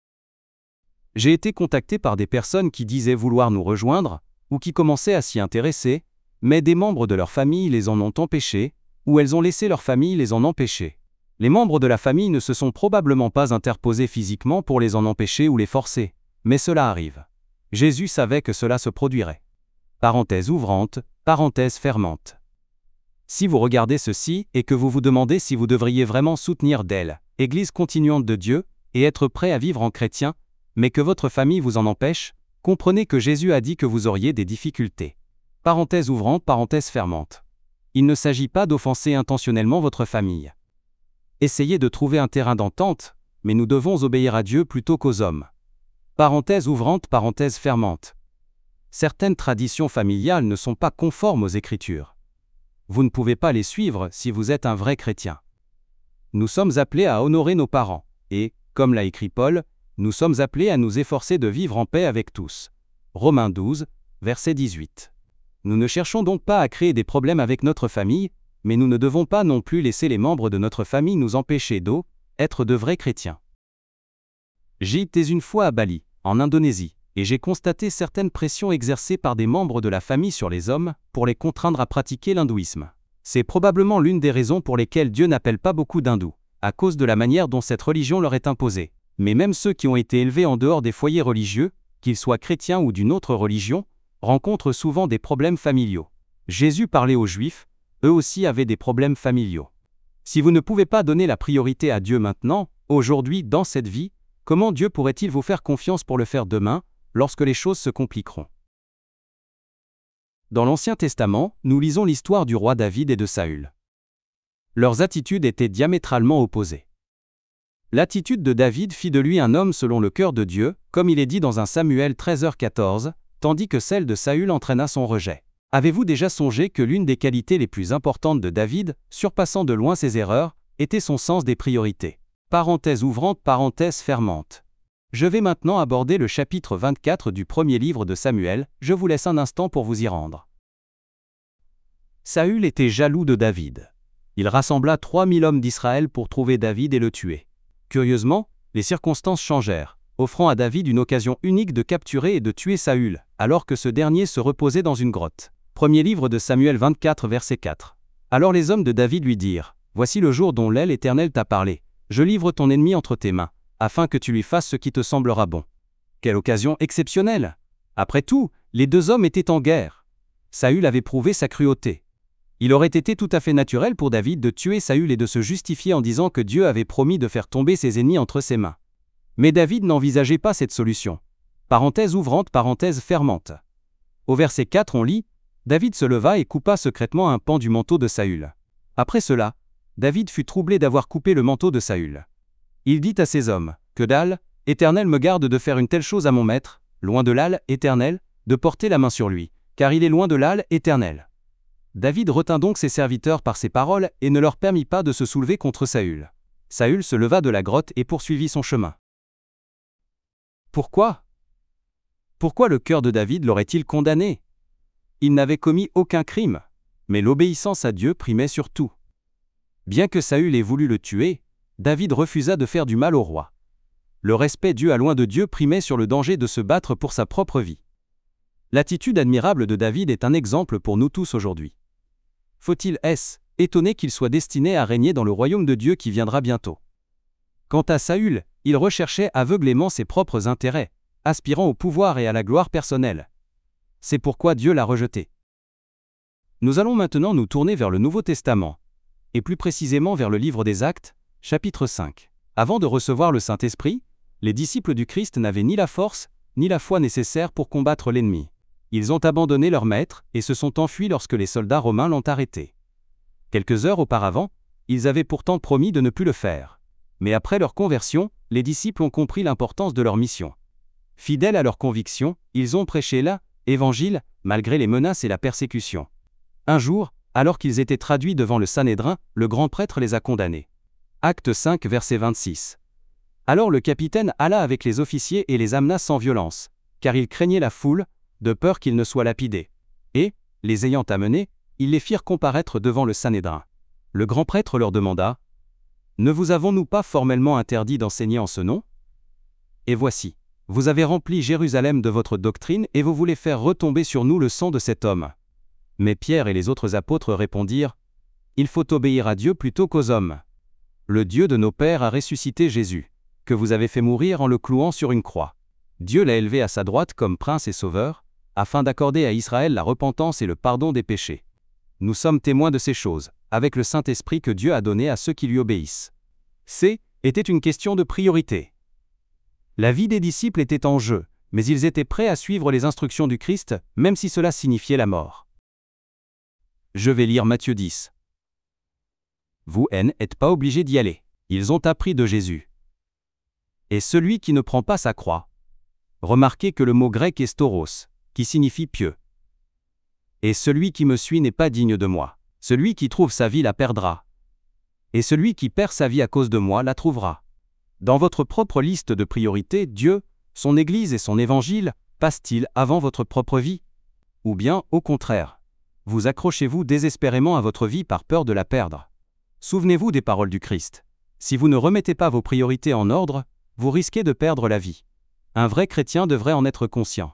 J'ai été contacté par des personnes qui disaient vouloir nous rejoindre, ou qui commençaient à s'y intéresser, mais des membres de leur famille les en ont empêchés, ou elles ont laissé leur famille les en empêcher. Les membres de la famille ne se sont probablement pas interposés physiquement pour les en empêcher ou les forcer, mais cela arrive. Jésus savait que cela se produirait. Parenthèse ouvrante, parenthèse fermante. Si vous regardez ceci et que vous vous demandez si vous devriez vraiment soutenir d'elle, Église continuante de Dieu, et être prêt à vivre en chrétien, mais que votre famille vous en empêche, comprenez que Jésus a dit que vous auriez des difficultés. Parenthèse ouvrante, parenthèse fermante. Il ne s'agit pas d'offenser intentionnellement votre famille. Essayez de trouver un terrain d'entente, mais nous devons obéir à Dieu plutôt qu'aux hommes. Parenthèse ouvrante, parenthèse fermante. Certaines traditions familiales ne sont pas conformes aux Écritures. Vous ne pouvez pas les suivre si vous êtes un vrai chrétien. Nous sommes appelés à honorer nos parents, et, comme l'a écrit Paul, nous sommes appelés à nous efforcer de vivre en paix avec tous. Romains douze, verset dix-huit. Nous ne cherchons donc pas à créer des problèmes avec notre famille, mais nous ne devons pas non plus laisser les membres de notre famille nous empêcher d'o, être de vrais chrétiens. J'étais une fois à Bali, en Indonésie, et j'ai constaté certaines pressions exercées par des membres de la famille sur les hommes, pour les contraindre à pratiquer l'hindouisme. C'est probablement l'une des raisons pour lesquelles Dieu n'appelle pas beaucoup d'hindous, à cause de la manière dont cette religion leur est imposée. Mais même ceux qui ont été élevés en dehors des foyers religieux, qu'ils soient chrétiens ou d'une autre religion, rencontrent souvent des problèmes familiaux. Jésus parlait aux Juifs, eux aussi avaient des problèmes familiaux. Si vous ne pouvez pas donner la priorité à Dieu maintenant, aujourd'hui, dans cette vie, comment Dieu pourrait-il vous faire confiance pour le faire demain, lorsque les choses se compliqueront? Dans l'Ancien Testament, nous lisons l'histoire du roi David et de Saül. Leurs attitudes étaient diamétralement opposées. L'attitude de David fit de lui un homme selon le cœur de Dieu, comme il est dit dans un Samuel treize quatorze, tandis que celle de Saül entraîna son rejet. Avez-vous déjà songé que l'une des qualités les plus importantes de David, surpassant de loin ses erreurs, était son sens des priorités? Parenthèse ouvrante, parenthèse fermante. Je vais maintenant aborder le chapitre vingt-quatre du premier livre de Samuel, je vous laisse un instant pour vous y rendre. Saül était jaloux de David. Il rassembla trois mille hommes d'Israël pour trouver David et le tuer. Curieusement, les circonstances changèrent, offrant à David une occasion unique de capturer et de tuer Saül, alors que ce dernier se reposait dans une grotte. Premier livre de Samuel vingt-quatre verset quatre. Alors les hommes de David lui dirent, « Voici le jour dont l'aile éternelle t'a parlé. Je livre ton ennemi entre tes mains, afin que tu lui fasses ce qui te semblera bon. » Quelle occasion exceptionnelle! Après tout, les deux hommes étaient en guerre. Saül avait prouvé sa cruauté. Il aurait été tout à fait naturel pour David de tuer Saül et de se justifier en disant que Dieu avait promis de faire tomber ses ennemis entre ses mains. Mais David n'envisageait pas cette solution. Parenthèse ouvrante, parenthèse fermante. Au verset quatre on lit, David se leva et coupa secrètement un pan du manteau de Saül. Après cela, David fut troublé d'avoir coupé le manteau de Saül. Il dit à ses hommes, « Que dalle, Éternel me garde de faire une telle chose à mon maître, loin de l'âle, Éternel, de porter la main sur lui, car il est loin de l'âle, Éternel. » David retint donc ses serviteurs par ses paroles et ne leur permit pas de se soulever contre Saül. Saül se leva de la grotte et poursuivit son chemin. Pourquoi? Pourquoi le cœur de David l'aurait-il condamné? Il n'avait commis aucun crime, mais l'obéissance à Dieu primait sur tout. Bien que Saül ait voulu le tuer, David refusa de faire du mal au roi. Le respect dû à loin de Dieu primait sur le danger de se battre pour sa propre vie. L'attitude admirable de David est un exemple pour nous tous aujourd'hui. Faut-il est-ce étonné qu'il soit destiné à régner dans le royaume de Dieu qui viendra bientôt? Quant à Saül, il recherchait aveuglément ses propres intérêts, aspirant au pouvoir et à la gloire personnelle. C'est pourquoi Dieu l'a rejeté. Nous allons maintenant nous tourner vers le Nouveau Testament, et plus précisément vers le livre des Actes, chapitre cinq. Avant de recevoir le Saint-Esprit, les disciples du Christ n'avaient ni la force, ni la foi nécessaires pour combattre l'ennemi. Ils ont abandonné leur maître et se sont enfuis lorsque les soldats romains l'ont arrêté. Quelques heures auparavant, ils avaient pourtant promis de ne plus le faire. Mais après leur conversion, les disciples ont compris l'importance de leur mission. Fidèles à leurs convictions, ils ont prêché là, Évangile, malgré les menaces et la persécution. Un jour, alors qu'ils étaient traduits devant le Sanhédrin, le grand prêtre les a condamnés. Acte cinq, verset vingt-six. Alors le capitaine alla avec les officiers et les amena sans violence, car il craignait la foule, de peur qu'ils ne soient lapidés. Et, les ayant amenés, ils les firent comparaître devant le Sanhédrin. Le grand prêtre leur demanda, « Ne vous avons-nous pas formellement interdit d'enseigner en ce nom? Et voici. Vous avez rempli Jérusalem de votre doctrine et vous voulez faire retomber sur nous le sang de cet homme. » Mais Pierre et les autres apôtres répondirent, « Il faut obéir à Dieu plutôt qu'aux hommes. Le Dieu de nos pères a ressuscité Jésus, que vous avez fait mourir en le clouant sur une croix. Dieu l'a élevé à sa droite comme prince et sauveur, afin d'accorder à Israël la repentance et le pardon des péchés. Nous sommes témoins de ces choses, avec le Saint-Esprit que Dieu a donné à ceux qui lui obéissent. » C était une question de priorité. La vie des disciples était en jeu, mais ils étaient prêts à suivre les instructions du Christ, même si cela signifiait la mort. Je vais lire Matthieu dix. Vous n'êtes pas obligés d'y aller. Ils ont appris de Jésus. Et celui qui ne prend pas sa croix. Remarquez que le mot grec est stauros, qui signifie pieux. Et celui qui me suit n'est pas digne de moi. Celui qui trouve sa vie la perdra. Et celui qui perd sa vie à cause de moi la trouvera. Dans votre propre liste de priorités, Dieu, son Église et son Évangile, passent-ils avant votre propre vie? Ou bien, au contraire, vous accrochez-vous désespérément à votre vie par peur de la perdre? Souvenez-vous des paroles du Christ. Si vous ne remettez pas vos priorités en ordre, vous risquez de perdre la vie. Un vrai chrétien devrait en être conscient.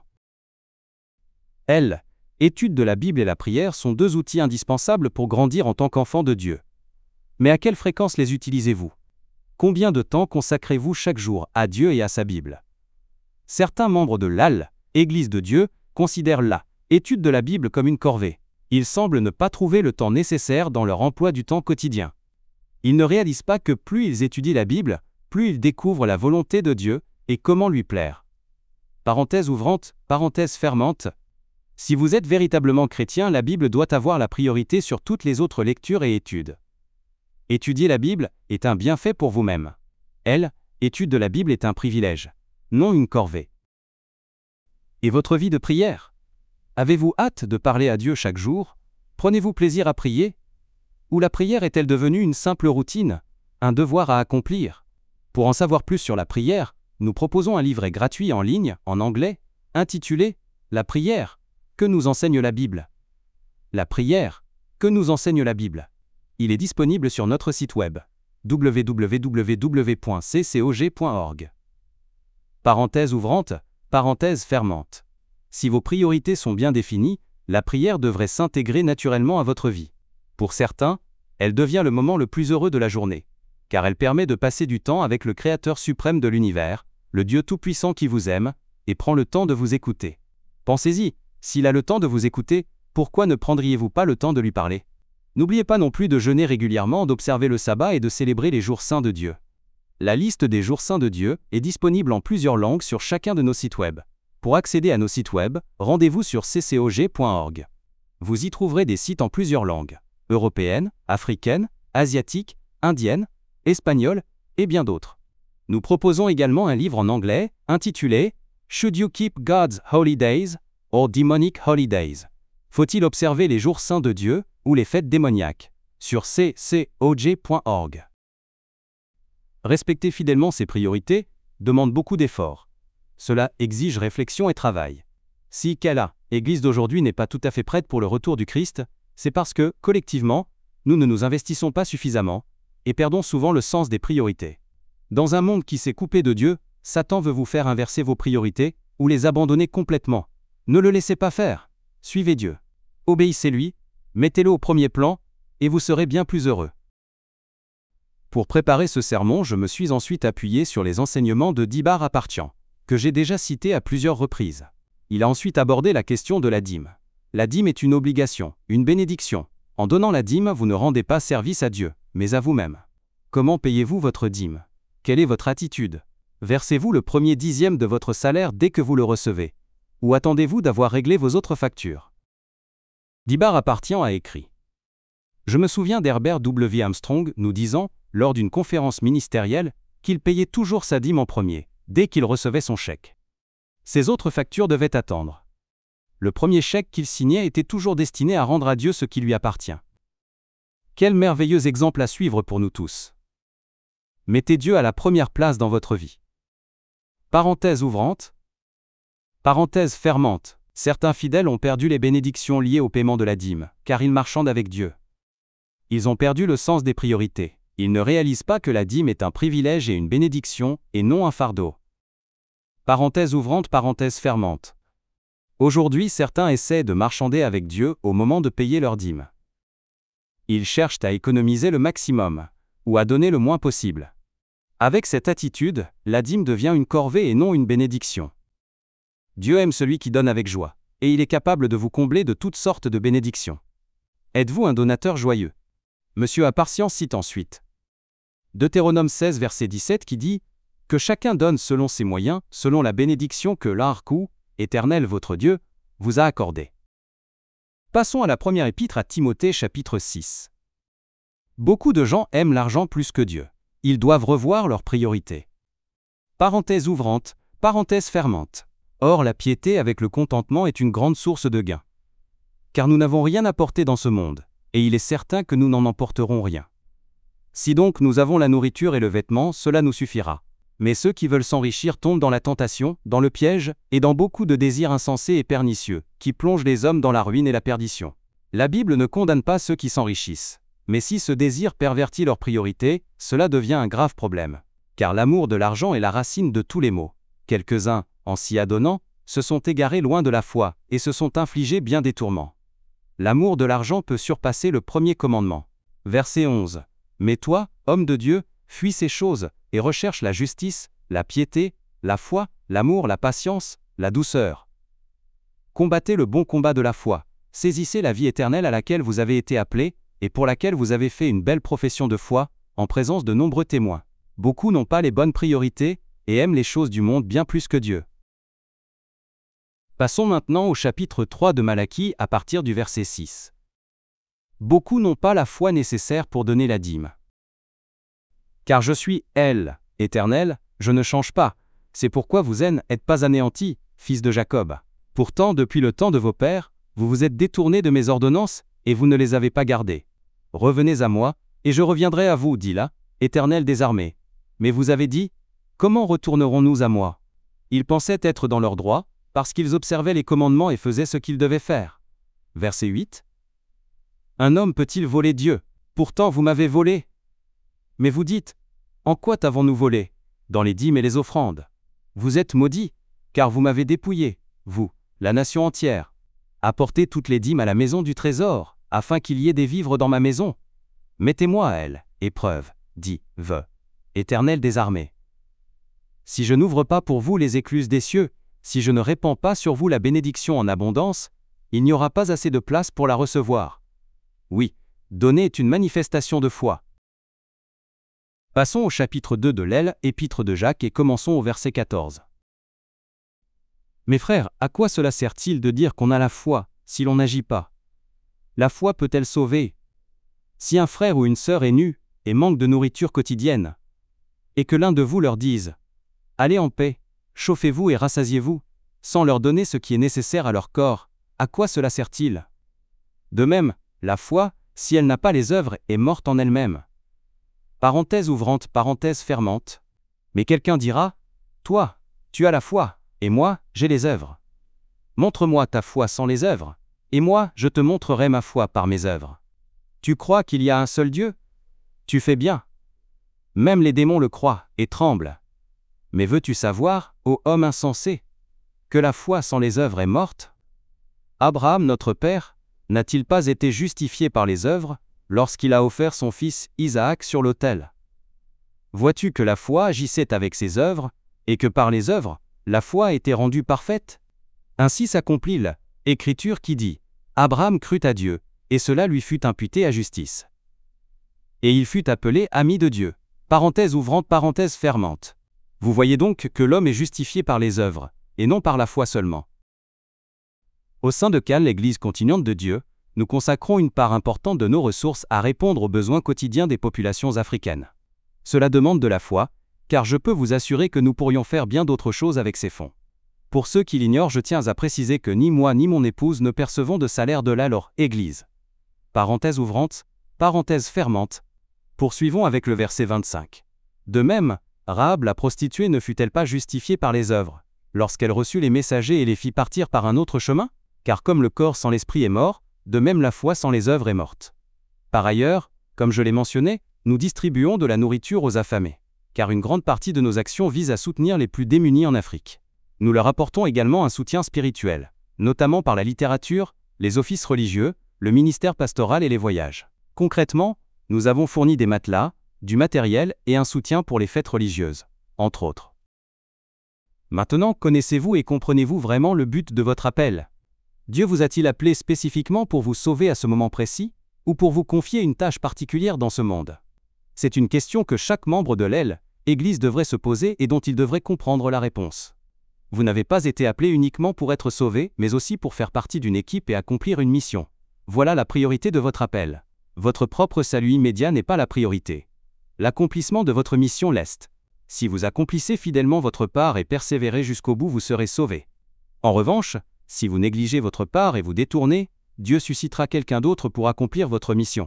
L. Étude de la Bible et la prière sont deux outils indispensables pour grandir en tant qu'enfant de Dieu. Mais à quelle fréquence les utilisez-vous? Combien de temps consacrez-vous chaque jour à Dieu et à sa Bible? Certains membres de l'A L, Église de Dieu, considèrent la étude de la Bible comme une corvée. Ils semblent ne pas trouver le temps nécessaire dans leur emploi du temps quotidien. Ils ne réalisent pas que plus ils étudient la Bible, plus ils découvrent la volonté de Dieu et comment lui plaire. Parenthèse ouvrante, parenthèse fermante. Si vous êtes véritablement chrétien, la Bible doit avoir la priorité sur toutes les autres lectures et études. Étudier la Bible est un bienfait pour vous-même. Elle, étude de la Bible est un privilège, non une corvée. Et votre vie de prière? Avez-vous hâte de parler à Dieu chaque jour? Prenez-vous plaisir à prier? Ou la prière est-elle devenue une simple routine, un devoir à accomplir? Pour en savoir plus sur la prière, nous proposons un livret gratuit en ligne, en anglais, intitulé « La prière, que nous enseigne la Bible ». La prière, que nous enseigne la Bible. Il est disponible sur notre site web w w w point c c o g point org. Parenthèse ouvrante, parenthèse fermante. Si vos priorités sont bien définies, la prière devrait s'intégrer naturellement à votre vie. Pour certains, elle devient le moment le plus heureux de la journée, car elle permet de passer du temps avec le Créateur suprême de l'univers, le Dieu Tout-Puissant qui vous aime, et prend le temps de vous écouter. Pensez-y, s'il a le temps de vous écouter, pourquoi ne prendriez-vous pas le temps de lui parler? N'oubliez pas non plus de jeûner régulièrement, d'observer le sabbat et de célébrer les jours saints de Dieu. La liste des jours saints de Dieu est disponible en plusieurs langues sur chacun de nos sites web. Pour accéder à nos sites web, rendez-vous sur c c o g point org. Vous y trouverez des sites en plusieurs langues, européennes, africaines, asiatiques, indiennes, espagnoles et bien d'autres. Nous proposons également un livre en anglais, intitulé « Should you keep God's holidays or demonic holidays ?» Faut-il observer les jours saints de Dieu ou les fêtes démoniaques? Sur c c o g point org. Respecter fidèlement ses priorités demande beaucoup d'efforts. Cela exige réflexion et travail. Si la Église d'aujourd'hui n'est pas tout à fait prête pour le retour du Christ, c'est parce que, collectivement, nous ne nous investissons pas suffisamment et perdons souvent le sens des priorités. Dans un monde qui s'est coupé de Dieu, Satan veut vous faire inverser vos priorités ou les abandonner complètement. Ne le laissez pas faire. Suivez Dieu. Obéissez-lui, mettez-le au premier plan, et vous serez bien plus heureux. Pour préparer ce sermon, je me suis ensuite appuyé sur les enseignements de Dibar Apartian, que j'ai déjà cité à plusieurs reprises. Il a ensuite abordé la question de la dîme. La dîme est une obligation, une bénédiction. En donnant la dîme, vous ne rendez pas service à Dieu, mais à vous-même. Comment payez-vous votre dîme? Quelle est votre attitude? Versez-vous le premier dixième de votre salaire dès que vous le recevez? Ou attendez-vous d'avoir réglé vos autres factures? Dibar Apartian a écrit. Je me souviens d'Herbert W. Armstrong nous disant, lors d'une conférence ministérielle, qu'il payait toujours sa dîme en premier, dès qu'il recevait son chèque. Ses autres factures devaient attendre. Le premier chèque qu'il signait était toujours destiné à rendre à Dieu ce qui lui appartient. Quel merveilleux exemple à suivre pour nous tous. Mettez Dieu à la première place dans votre vie. Parenthèse ouvrante. Parenthèse fermante. Certains fidèles ont perdu les bénédictions liées au paiement de la dîme, car ils marchandent avec Dieu. Ils ont perdu le sens des priorités. Ils ne réalisent pas que la dîme est un privilège et une bénédiction, et non un fardeau. Parenthèse ouvrante, parenthèse fermante. Aujourd'hui, certains essaient de marchander avec Dieu au moment de payer leur dîme. Ils cherchent à économiser le maximum, ou à donner le moins possible. Avec cette attitude, la dîme devient une corvée et non une bénédiction. Dieu aime celui qui donne avec joie, et il est capable de vous combler de toutes sortes de bénédictions. Êtes-vous un donateur joyeux? Monsieur Apartian cite ensuite Deutéronome seize verset dix-sept qui dit « Que chacun donne selon ses moyens, selon la bénédiction que l'Arcou, Éternel votre Dieu, vous a accordée. » Passons à la première épître à Timothée chapitre six. Beaucoup de gens aiment l'argent plus que Dieu. Ils doivent revoir leurs priorités. Parenthèse ouvrante, parenthèse fermante. Or, la piété avec le contentement est une grande source de gain. Car nous n'avons rien apporté dans ce monde, et il est certain que nous n'en emporterons rien. Si donc nous avons la nourriture et le vêtement, cela nous suffira. Mais ceux qui veulent s'enrichir tombent dans la tentation, dans le piège, et dans beaucoup de désirs insensés et pernicieux, qui plongent les hommes dans la ruine et la perdition. La Bible ne condamne pas ceux qui s'enrichissent. Mais si ce désir pervertit leurs priorités, cela devient un grave problème. Car l'amour de l'argent est la racine de tous les maux. Quelques-uns, en s'y adonnant, se sont égarés loin de la foi, et se sont infligés bien des tourments. L'amour de l'argent peut surpasser le premier commandement. Verset onze. Mais toi, homme de Dieu, fuis ces choses, et recherche la justice, la piété, la foi, l'amour, la patience, la douceur. Combattez le bon combat de la foi, saisissez la vie éternelle à laquelle vous avez été appelés, et pour laquelle vous avez fait une belle profession de foi, en présence de nombreux témoins. Beaucoup n'ont pas les bonnes priorités et aiment les choses du monde bien plus que Dieu. Passons maintenant au chapitre trois de Malachie à partir du verset six. Beaucoup n'ont pas la foi nécessaire pour donner la dîme. Car je suis El, Éternel, je ne change pas. C'est pourquoi vous n'êtes pas anéantis, fils de Jacob. Pourtant, depuis le temps de vos pères, vous vous êtes détournés de mes ordonnances, et vous ne les avez pas gardées. Revenez à moi, et je reviendrai à vous, dit là, Éternel des armées. Mais vous avez dit, comment retournerons-nous à moi? Ils pensaient être dans leur droit, parce qu'ils observaient les commandements et faisaient ce qu'ils devaient faire. Verset huit. Un homme peut-il voler Dieu? Pourtant vous m'avez volé. Mais vous dites, en quoi t'avons-nous volé? Dans les dîmes et les offrandes. Vous êtes maudits, car vous m'avez dépouillé, vous, la nation entière. Apportez toutes les dîmes à la maison du trésor, afin qu'il y ait des vivres dans ma maison. Mettez-moi à elle, épreuve, dit, ve, Éternel des armées. Si je n'ouvre pas pour vous les écluses des cieux, si je ne répands pas sur vous la bénédiction en abondance, il n'y aura pas assez de place pour la recevoir. Oui, donner est une manifestation de foi. Passons au chapitre deux de l'El, épître de Jacques et commençons au verset quatorze. Mes frères, à quoi cela sert-il de dire qu'on a la foi, si l'on n'agit pas? La foi peut-elle sauver? Si un frère ou une sœur est nu, et manque de nourriture quotidienne, et que l'un de vous leur dise « Allez en paix, chauffez-vous et rassasiez-vous », sans leur donner ce qui est nécessaire à leur corps, à quoi cela sert-il? De même, la foi, si elle n'a pas les œuvres, est morte en elle-même. Parenthèse ouvrante, parenthèse fermante. Mais quelqu'un dira, toi, tu as la foi, et moi, j'ai les œuvres. Montre-moi ta foi sans les œuvres, et moi, je te montrerai ma foi par mes œuvres. Tu crois qu'il y a un seul Dieu? Tu fais bien. Même les démons le croient, et tremblent. Mais veux-tu savoir, ô homme insensé, que la foi sans les œuvres est morte? Abraham, notre père, n'a-t-il pas été justifié par les œuvres, lorsqu'il a offert son fils Isaac sur l'autel? Vois-tu que la foi agissait avec ses œuvres, et que par les œuvres, la foi a été rendue parfaite? Ainsi s'accomplit l'Écriture qui dit, Abraham crut à Dieu, et cela lui fut imputé à justice. Et il fut appelé ami de Dieu. Parenthèse ouvrante, parenthèse fermante. Vous voyez donc que l'homme est justifié par les œuvres, et non par la foi seulement. Au sein de Cannes, l'Église continuante de Dieu, nous consacrons une part importante de nos ressources à répondre aux besoins quotidiens des populations africaines. Cela demande de la foi, car je peux vous assurer que nous pourrions faire bien d'autres choses avec ces fonds. Pour ceux qui l'ignorent, je tiens à préciser que ni moi ni mon épouse ne percevons de salaire de la leur Église. Parenthèse ouvrante, parenthèse fermante. Poursuivons avec le verset vingt-cinq. De même, Rahab la prostituée ne fut-elle pas justifiée par les œuvres, lorsqu'elle reçut les messagers et les fit partir par un autre chemin? Car comme le corps sans l'esprit est mort, de même la foi sans les œuvres est morte. Par ailleurs, comme je l'ai mentionné, nous distribuons de la nourriture aux affamés, car une grande partie de nos actions vise à soutenir les plus démunis en Afrique. Nous leur apportons également un soutien spirituel, notamment par la littérature, les offices religieux, le ministère pastoral et les voyages. Concrètement, nous avons fourni des matelas, du matériel et un soutien pour les fêtes religieuses, entre autres. Maintenant, connaissez-vous et comprenez-vous vraiment le but de votre appel? Dieu vous a-t-il appelé spécifiquement pour vous sauver à ce moment précis, ou pour vous confier une tâche particulière dans ce monde? C'est une question que chaque membre de l'E L, Église devrait se poser et dont il devrait comprendre la réponse. Vous n'avez pas été appelé uniquement pour être sauvé, mais aussi pour faire partie d'une équipe et accomplir une mission. Voilà la priorité de votre appel. Votre propre salut immédiat n'est pas la priorité. L'accomplissement de votre mission l'est. Si vous accomplissez fidèlement votre part et persévérez jusqu'au bout, vous serez sauvé. En revanche, si vous négligez votre part et vous détournez, Dieu suscitera quelqu'un d'autre pour accomplir votre mission.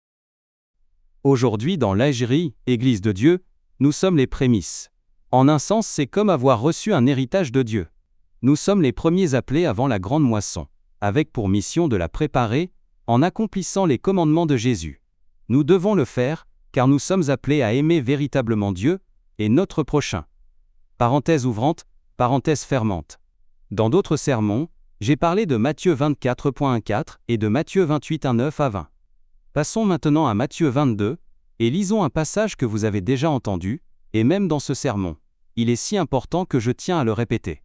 Aujourd'hui, dans l'Algérie, Église de Dieu, nous sommes les prémices. En un sens, c'est comme avoir reçu un héritage de Dieu. Nous sommes les premiers appelés avant la grande moisson, avec pour mission de la préparer, en accomplissant les commandements de Jésus. Nous devons le faire, car nous sommes appelés à aimer véritablement Dieu et notre prochain. Parenthèse ouvrante, parenthèse fermante. Dans d'autres sermons, j'ai parlé de Matthieu vingt-quatre point quatorze et de Matthieu vingt-huit neuf à vingt. Passons maintenant à Matthieu vingt-deux, et lisons un passage que vous avez déjà entendu, et même dans ce sermon, il est si important que je tiens à le répéter.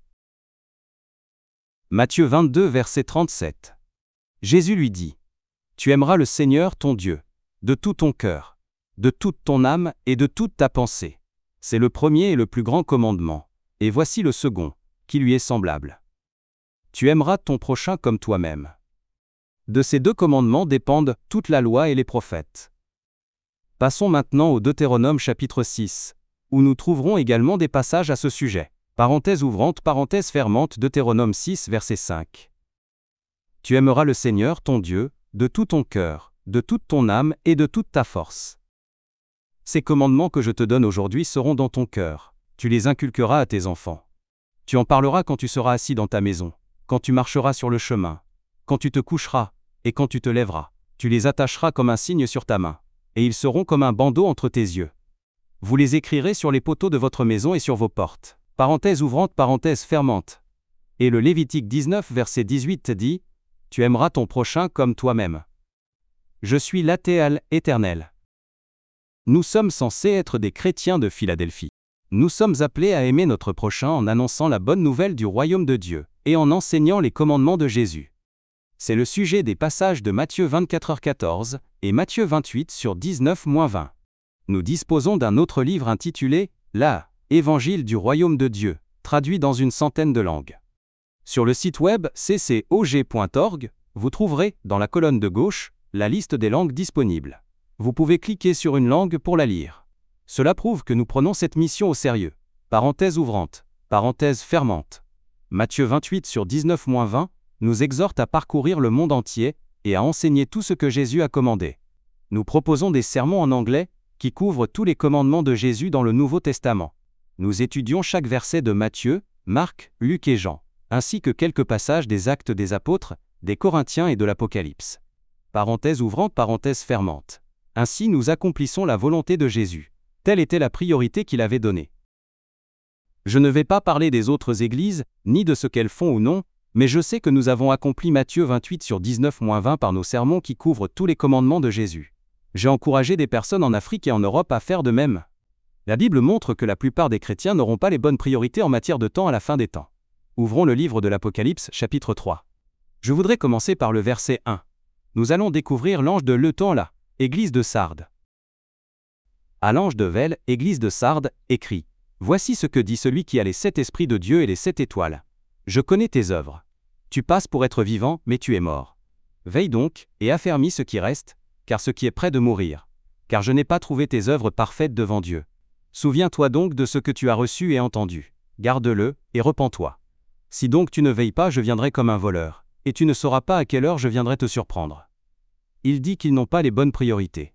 Matthieu vingt-deux, verset trente-sept. Jésus lui dit, « Tu aimeras le Seigneur ton Dieu, de tout ton cœur, de toute ton âme et de toute ta pensée. C'est le premier et le plus grand commandement. Et voici le second, qui lui est semblable. Tu aimeras ton prochain comme toi-même. De ces deux commandements dépendent toute la loi et les prophètes. Passons maintenant au Deutéronome chapitre six, où nous trouverons également des passages à ce sujet. Parenthèse ouvrante, parenthèse fermante, Deutéronome six, verset cinq. Tu aimeras le Seigneur, ton Dieu, de tout ton cœur, de toute ton âme et de toute ta force. Ces commandements que je te donne aujourd'hui seront dans ton cœur. Tu les inculqueras à tes enfants. Tu en parleras quand tu seras assis dans ta maison, quand tu marcheras sur le chemin, quand tu te coucheras, et quand tu te lèveras. Tu les attacheras comme un signe sur ta main, et ils seront comme un bandeau entre tes yeux. Vous les écrirez sur les poteaux de votre maison et sur vos portes. Parenthèse ouvrante, parenthèse fermante. Et le Lévitique dix-neuf, verset dix-huit dit, « Tu aimeras ton prochain comme toi-même. Je suis l'Éternel, éternel. » Nous sommes censés être des chrétiens de Philadelphie. Nous sommes appelés à aimer notre prochain en annonçant la bonne nouvelle du royaume de Dieu, et en enseignant les commandements de Jésus. C'est le sujet des passages de Matthieu vingt-quatre heures quatorze et Matthieu vingt-huit sur dix-neuf vingt. Nous disposons d'un autre livre intitulé « La Évangile du royaume de Dieu », traduit dans une centaine de langues. Sur le site web c c o g point org, vous trouverez, dans la colonne de gauche, la liste des langues disponibles. Vous pouvez cliquer sur une langue pour la lire. Cela prouve que nous prenons cette mission au sérieux. Parenthèse ouvrante, parenthèse fermante. Matthieu vingt-huit sur dix-neuf vingt nous exhorte à parcourir le monde entier et à enseigner tout ce que Jésus a commandé. Nous proposons des sermons en anglais qui couvrent tous les commandements de Jésus dans le Nouveau Testament. Nous étudions chaque verset de Matthieu, Marc, Luc et Jean, ainsi que quelques passages des Actes des Apôtres, des Corinthiens et de l'Apocalypse. Parenthèse ouvrante, parenthèse fermante. Ainsi nous accomplissons la volonté de Jésus. Telle était la priorité qu'il avait donnée. Je ne vais pas parler des autres églises, ni de ce qu'elles font ou non, mais je sais que nous avons accompli Matthieu vingt-huit sur dix-neuf vingt par nos sermons qui couvrent tous les commandements de Jésus. J'ai encouragé des personnes en Afrique et en Europe à faire de même. La Bible montre que la plupart des chrétiens n'auront pas les bonnes priorités en matière de temps à la fin des temps. Ouvrons le livre de l'Apocalypse, chapitre trois. Je voudrais commencer par le verset un. Nous allons découvrir l'ange de le temps là, église de Sardes. À l'ange de Vêle, église de Sardes, écrit: Voici ce que dit celui qui a les sept esprits de Dieu et les sept étoiles. Je connais tes œuvres. Tu passes pour être vivant, mais tu es mort. Veille donc, et affermis ce qui reste, car ce qui est près de mourir. Car je n'ai pas trouvé tes œuvres parfaites devant Dieu. Souviens-toi donc de ce que tu as reçu et entendu. Garde-le, et repens-toi. Si donc tu ne veilles pas, je viendrai comme un voleur, et tu ne sauras pas à quelle heure je viendrai te surprendre. Il dit qu'ils n'ont pas les bonnes priorités.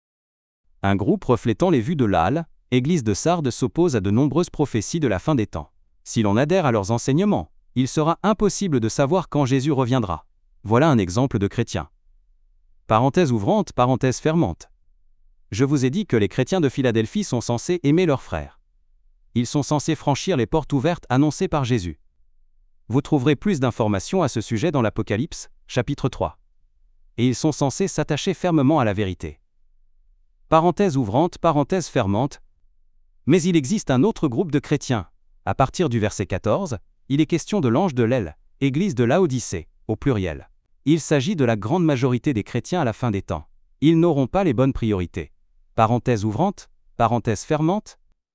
Un groupe reflétant les vues de l'A L, Église de Sardes, s'oppose à de nombreuses prophéties de la fin des temps. Si l'on adhère à leurs enseignements, il sera impossible de savoir quand Jésus reviendra. Voilà un exemple de chrétien. Parenthèse ouvrante, parenthèse fermante. Je vous ai dit que les chrétiens de Philadelphie sont censés aimer leurs frères. Ils sont censés franchir les portes ouvertes annoncées par Jésus. Vous trouverez plus d'informations à ce sujet dans l'Apocalypse, chapitre trois. Et ils sont censés s'attacher fermement à la vérité. Parenthèse ouvrante, parenthèse fermante. Mais il existe un autre groupe de chrétiens. À partir du verset quatorze, il est question de l'ange de l'Aile, église de Laodicée, au pluriel. Il s'agit de la grande majorité des chrétiens à la fin des temps. Ils n'auront pas les bonnes priorités. Parenthèse ouvrante, parenthèse fermante.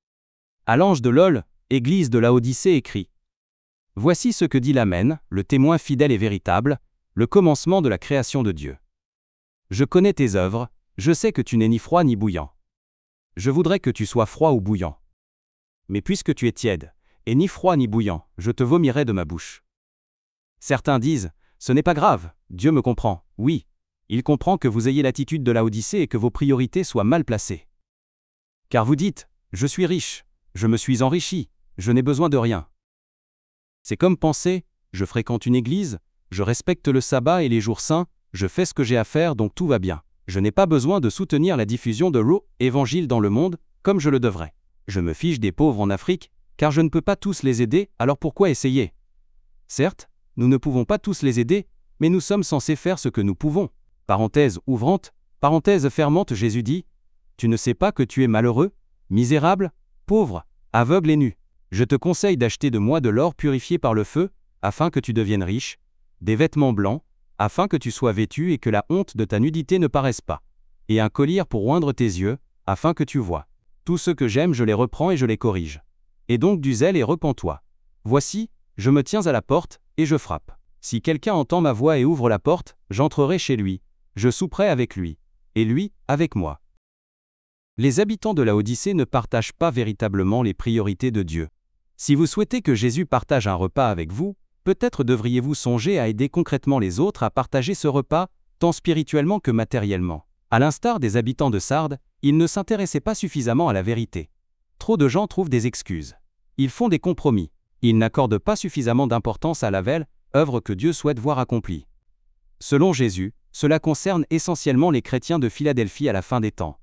À l'ange de l'Aile, église de Laodicée, écrit: Voici ce que dit l'Amen, le témoin fidèle et véritable, le commencement de la création de Dieu. Je connais tes œuvres, je sais que tu n'es ni froid ni bouillant. Je voudrais que tu sois froid ou bouillant. Mais puisque tu es tiède, et ni froid ni bouillant, je te vomirai de ma bouche. Certains disent: Ce n'est pas grave, Dieu me comprend. Oui, il comprend que vous ayez l'attitude de Laodicée et que vos priorités soient mal placées. Car vous dites: Je suis riche, je me suis enrichi, je n'ai besoin de rien. C'est comme penser: Je fréquente une église, je respecte le sabbat et les jours saints, je fais ce que j'ai à faire donc tout va bien. Je n'ai pas besoin de soutenir la diffusion de l'Évangile dans le monde, comme je le devrais. Je me fiche des pauvres en Afrique, car je ne peux pas tous les aider, alors pourquoi essayer? Certes, nous ne pouvons pas tous les aider, mais nous sommes censés faire ce que nous pouvons. Parenthèse ouvrante, parenthèse fermante, Jésus dit: Tu ne sais pas que tu es malheureux, misérable, pauvre, aveugle et nu. Je te conseille d'acheter de moi de l'or purifié par le feu, afin que tu deviennes riche, des vêtements blancs, afin que tu sois vêtu et que la honte de ta nudité ne paraisse pas, et un collier pour oindre tes yeux, afin que tu vois. Tous ceux que j'aime, je les reprends et je les corrige. Et donc du zèle et repens-toi. Voici, je me tiens à la porte, et je frappe. Si quelqu'un entend ma voix et ouvre la porte, j'entrerai chez lui, je souperai avec lui, et lui, avec moi. Les habitants de Laodicée ne partagent pas véritablement les priorités de Dieu. Si vous souhaitez que Jésus partage un repas avec vous, peut-être devriez-vous songer à aider concrètement les autres à partager ce repas, tant spirituellement que matériellement. À l'instar des habitants de Sardes, ils ne s'intéressaient pas suffisamment à la vérité. Trop de gens trouvent des excuses. Ils font des compromis. Ils n'accordent pas suffisamment d'importance à la belle œuvre que Dieu souhaite voir accomplie. Selon Jésus, cela concerne essentiellement les chrétiens de Philadelphie à la fin des temps.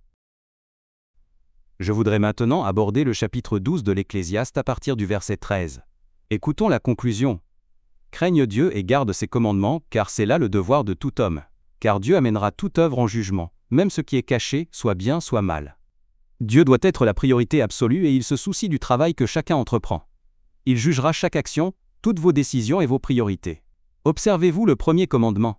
Je voudrais maintenant aborder le chapitre douze de l'Ecclésiaste à partir du verset treize. Écoutons la conclusion. Craigne Dieu et garde ses commandements, car c'est là le devoir de tout homme. Car Dieu amènera toute œuvre en jugement, même ce qui est caché, soit bien, soit mal. Dieu doit être la priorité absolue et il se soucie du travail que chacun entreprend. Il jugera chaque action, toutes vos décisions et vos priorités. Observez-vous le premier commandement.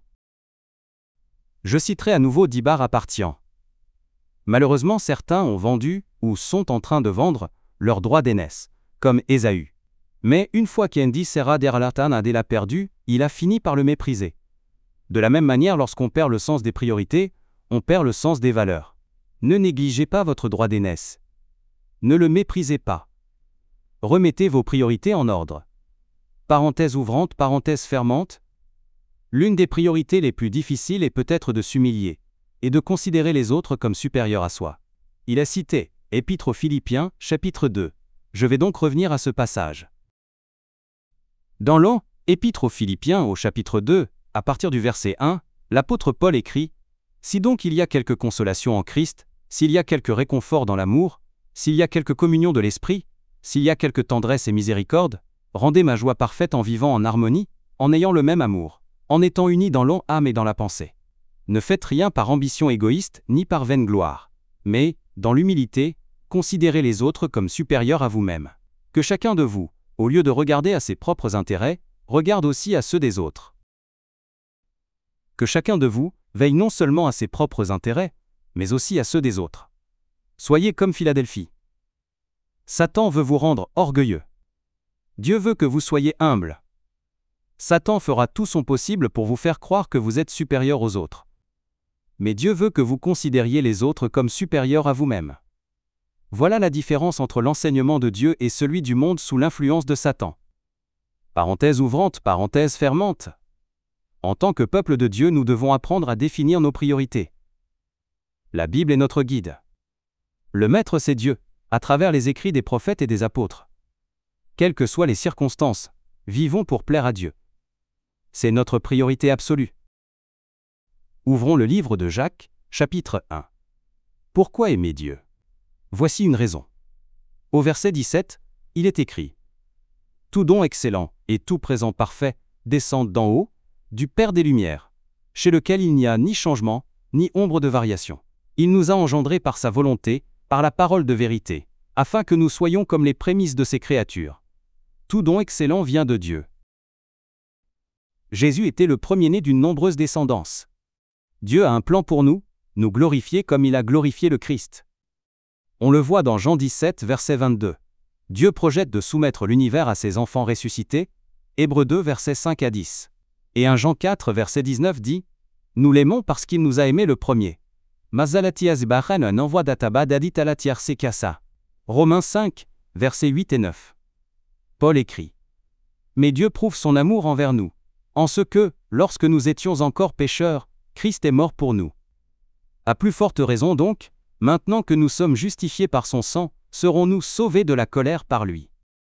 Je citerai à nouveau Dibar à Parthian. Malheureusement, certains ont vendu, ou sont en train de vendre, leurs droits d'aînesse, comme Ésaü. Mais une fois qu'Endi Serra Derlatan a l'a perdu, il a fini par le mépriser. De la même manière, lorsqu'on perd le sens des priorités, on perd le sens des valeurs. Ne négligez pas votre droit d'aînesse. Ne le méprisez pas. Remettez vos priorités en ordre. Parenthèse ouvrante, parenthèse fermante. L'une des priorités les plus difficiles est peut-être de s'humilier, et de considérer les autres comme supérieurs à soi. Il a cité, Épître aux Philippiens, chapitre deux. Je vais donc revenir à ce passage. Dans l'an, Épître aux Philippiens au chapitre deux, à partir du verset un, l'apôtre Paul écrit « Si donc il y a quelque consolation en Christ, s'il y a quelque réconfort dans l'amour, s'il y a quelque communion de l'esprit, s'il y a quelque tendresse et miséricorde, rendez ma joie parfaite en vivant en harmonie, en ayant le même amour, en étant unis dans l'âme et dans la pensée. Ne faites rien par ambition égoïste ni par vaine gloire, mais, dans l'humilité, considérez les autres comme supérieurs à vous-même. Que chacun de vous, au lieu de regarder à ses propres intérêts, regarde aussi à ceux des autres. Que chacun de vous veille non seulement à ses propres intérêts, mais aussi à ceux des autres. Soyez comme Philadelphie. Satan veut vous rendre orgueilleux. Dieu veut que vous soyez humble. Satan fera tout son possible pour vous faire croire que vous êtes supérieur aux autres. Mais Dieu veut que vous considériez les autres comme supérieurs à vous-même. Voilà la différence entre l'enseignement de Dieu et celui du monde sous l'influence de Satan. Parenthèse ouvrante, parenthèse fermante. En tant que peuple de Dieu, nous devons apprendre à définir nos priorités. La Bible est notre guide. Le Maître, c'est Dieu, à travers les écrits des prophètes et des apôtres. Quelles que soient les circonstances, vivons pour plaire à Dieu. C'est notre priorité absolue. Ouvrons le livre de Jacques, chapitre un. Pourquoi aimer Dieu? Voici une raison. Au verset dix-sept, il est écrit « Tout don excellent et tout présent parfait descendent d'en haut, du Père des Lumières, chez lequel il n'y a ni changement, ni ombre de variation. Il nous a engendrés par sa volonté, par la parole de vérité, afin que nous soyons comme les prémices de ses créatures. Tout don excellent vient de Dieu. » Jésus était le premier-né d'une nombreuse descendance. Dieu a un plan pour nous, nous glorifier comme il a glorifié le Christ. On le voit dans Jean dix-sept, verset vingt-deux. Dieu projette de soumettre l'univers à ses enfants ressuscités, Hébreux deux, versets cinq à dix. Et un Jean quatre, verset dix-neuf dit « Nous l'aimons parce qu'il nous a aimés le premier. » Mazalatias un envoi d'ataba dadit alatiar sekasa. Romains cinq, versets huit et neuf. Paul écrit « Mais Dieu prouve son amour envers nous, en ce que, lorsque nous étions encore pécheurs, Christ est mort pour nous. À plus forte raison donc, maintenant que nous sommes justifiés par son sang, serons-nous sauvés de la colère par lui. »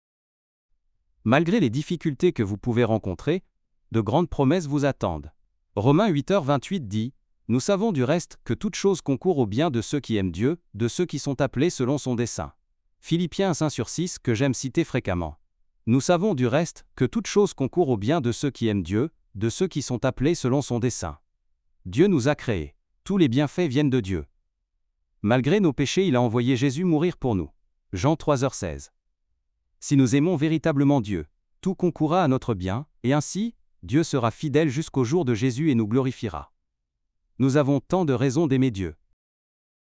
Malgré les difficultés que vous pouvez rencontrer, de grandes promesses vous attendent. Romains huit heures vingt-huit dit « Nous savons du reste que toute chose concourt au bien de ceux qui aiment Dieu, de ceux qui sont appelés selon son dessein. » Philippiens cinq sur six que j'aime citer fréquemment. Nous savons du reste que toute chose concourt au bien de ceux qui aiment Dieu, de ceux qui sont appelés selon son dessein. Dieu nous a créés. Tous les bienfaits viennent de Dieu. Malgré nos péchés, il a envoyé Jésus mourir pour nous. Jean trois heures seize. Si nous aimons véritablement Dieu, tout concourra à notre bien, et ainsi, Dieu sera fidèle jusqu'au jour de Jésus et nous glorifiera. Nous avons tant de raisons d'aimer Dieu.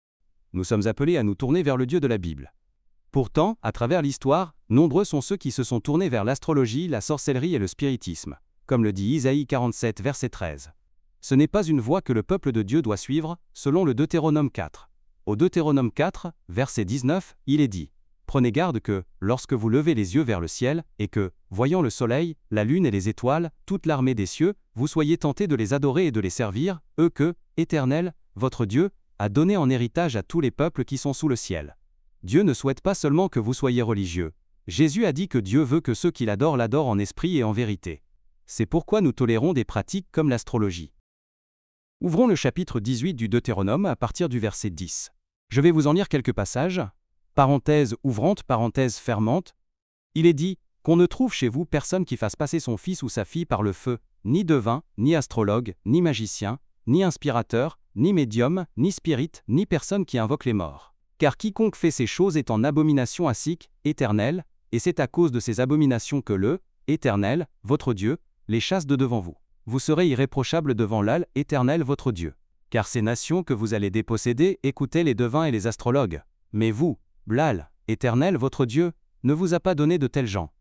Nous sommes appelés à nous tourner vers le Dieu de la Bible. Pourtant, à travers l'histoire, nombreux sont ceux qui se sont tournés vers l'astrologie, la sorcellerie et le spiritisme, comme le dit Isaïe quarante-sept, verset treize. Ce n'est pas une voie que le peuple de Dieu doit suivre, selon le Deutéronome quatre. Au Deutéronome quatre, verset dix-neuf, il est dit « Prenez garde que, lorsque vous levez les yeux vers le ciel, et que, voyant le soleil, la lune et les étoiles, toute l'armée des cieux, vous soyez tentés de les adorer et de les servir, eux que, Éternel, votre Dieu, a donné en héritage à tous les peuples qui sont sous le ciel. » Dieu ne souhaite pas seulement que vous soyez religieux. Jésus a dit que Dieu veut que ceux qui l'adorent l'adorent en esprit et en vérité. C'est pourquoi nous tolérons des pratiques comme l'astrologie. Ouvrons le chapitre dix-huit du Deutéronome à partir du verset dix. Je vais vous en lire quelques passages. Parenthèse ouvrante, parenthèse fermante. Il est dit « Qu'on ne trouve chez vous personne qui fasse passer son fils ou sa fille par le feu, ni devin, ni astrologue, ni magicien, ni inspirateur, ni médium, ni spirit, ni personne qui invoque les morts. Car quiconque fait ces choses est en abomination à Sic, Éternel, et c'est à cause de ces abominations que le, Éternel, votre Dieu, les chasse de devant vous. Vous serez irréprochables devant l'Al, Éternel, votre Dieu. Car ces nations que vous allez déposséder écoutaient les devins et les astrologues. Mais vous, l'Al, Éternel, votre Dieu, ne vous a pas donné de tels gens.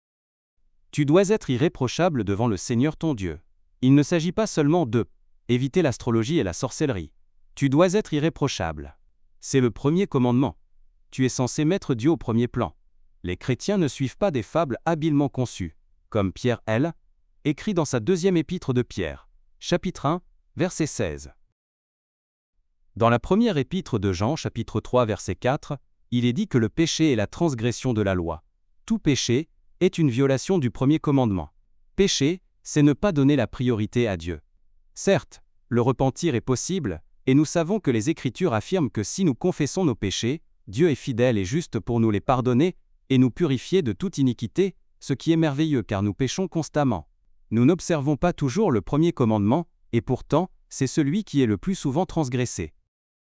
Tu dois être irréprochable devant le Seigneur ton Dieu. Il ne s'agit pas seulement de éviter l'astrologie et la sorcellerie. Tu dois être irréprochable. C'est le premier commandement. Tu es censé mettre Dieu au premier plan. Les chrétiens ne suivent pas des fables habilement conçues, comme Pierre L. écrit dans sa deuxième épître de Pierre, chapitre un, verset seize. Dans la première épître de Jean, chapitre trois, verset quatre, il est dit que le péché est la transgression de la loi. Tout péché est une violation du premier commandement. Péché, c'est ne pas donner la priorité à Dieu. Certes, le repentir est possible, et nous savons que les Écritures affirment que si nous confessons nos péchés, Dieu est fidèle et juste pour nous les pardonner et nous purifier de toute iniquité, ce qui est merveilleux car nous péchons constamment. Nous n'observons pas toujours le premier commandement, et pourtant, c'est celui qui est le plus souvent transgressé.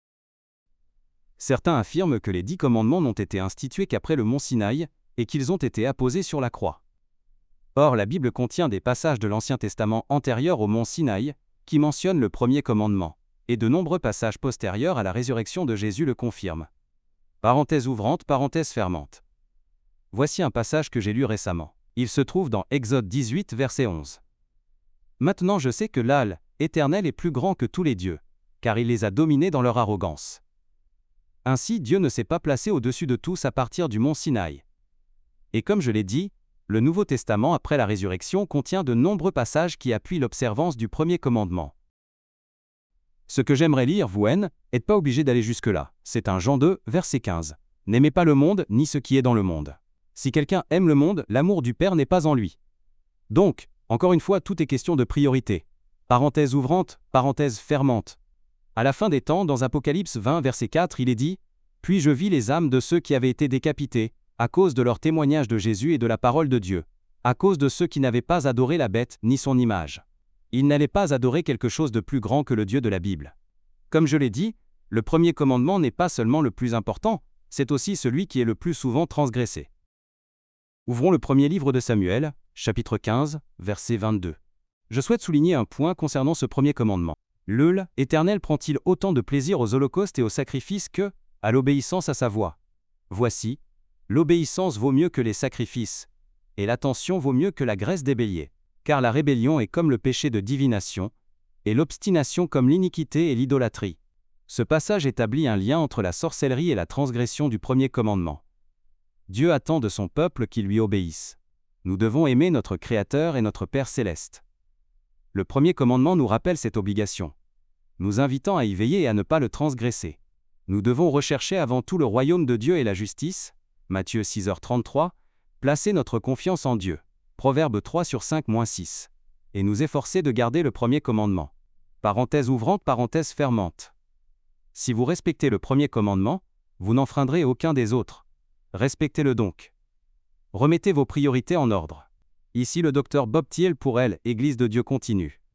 Certains affirment que les dix commandements n'ont été institués qu'après le mont Sinaï, et qu'ils ont été apposés sur la croix. Or, la Bible contient des passages de l'Ancien Testament antérieurs au mont Sinaï, qui mentionnent le premier commandement, et de nombreux passages postérieurs à la résurrection de Jésus le confirment. Parenthèse ouvrante, parenthèse fermante. Voici un passage que j'ai lu récemment. Il se trouve dans Exode dix-huit, verset onze. Maintenant je sais que l'Al, Éternel, est plus grand que tous les dieux, car il les a dominés dans leur arrogance. Ainsi Dieu ne s'est pas placé au-dessus de tous à partir du mont Sinaï. Et comme je l'ai dit, le Nouveau Testament après la résurrection contient de nombreux passages qui appuient l'observance du premier commandement. Ce que j'aimerais lire, vous, n'êtes pas obligé d'aller jusque-là. C'est un Jean deux, verset quinze. N'aimez pas le monde, ni ce qui est dans le monde. Si quelqu'un aime le monde, l'amour du Père n'est pas en lui. Donc, encore une fois, tout est question de priorité. Parenthèse ouvrante, parenthèse fermante. À la fin des temps, dans Apocalypse vingt, verset quatre, il est dit « Puis je vis les âmes de ceux qui avaient été décapités, à cause de leur témoignage de Jésus et de la parole de Dieu, à cause de ceux qui n'avaient pas adoré la bête ni son image. » Ils n'allaient pas adorer quelque chose de plus grand que le Dieu de la Bible. Comme je l'ai dit, le premier commandement n'est pas seulement le plus important, c'est aussi celui qui est le plus souvent transgressé. Ouvrons le premier livre de Samuel, chapitre quinze, verset vingt-deux. Je souhaite souligner un point concernant ce premier commandement. Le Éternel prend-il autant de plaisir aux holocaustes et aux sacrifices que à l'obéissance à sa voix? Voici, l'obéissance vaut mieux que les sacrifices, et l'attention vaut mieux que la graisse des béliers. Car la rébellion est comme le péché de divination, et l'obstination comme l'iniquité et l'idolâtrie. Ce passage établit un lien entre la sorcellerie et la transgression du premier commandement. Dieu attend de son peuple qu'il lui obéisse. Nous devons aimer notre Créateur et notre Père céleste. Le premier commandement nous rappelle cette obligation, nous invitant à y veiller et à ne pas le transgresser. Nous devons rechercher avant tout le royaume de Dieu et la justice, Matthieu six heures trente-trois, placer notre confiance en Dieu, Proverbe trois sur cinq six, et nous efforcer de garder le premier commandement. Parenthèse ouvrante, parenthèse fermante. Si vous respectez le premier commandement, vous n'enfreindrez aucun des autres. Respectez-le donc. Remettez vos priorités en ordre. Ici le docteur Bob Thiel pour elle, Église de Dieu continue.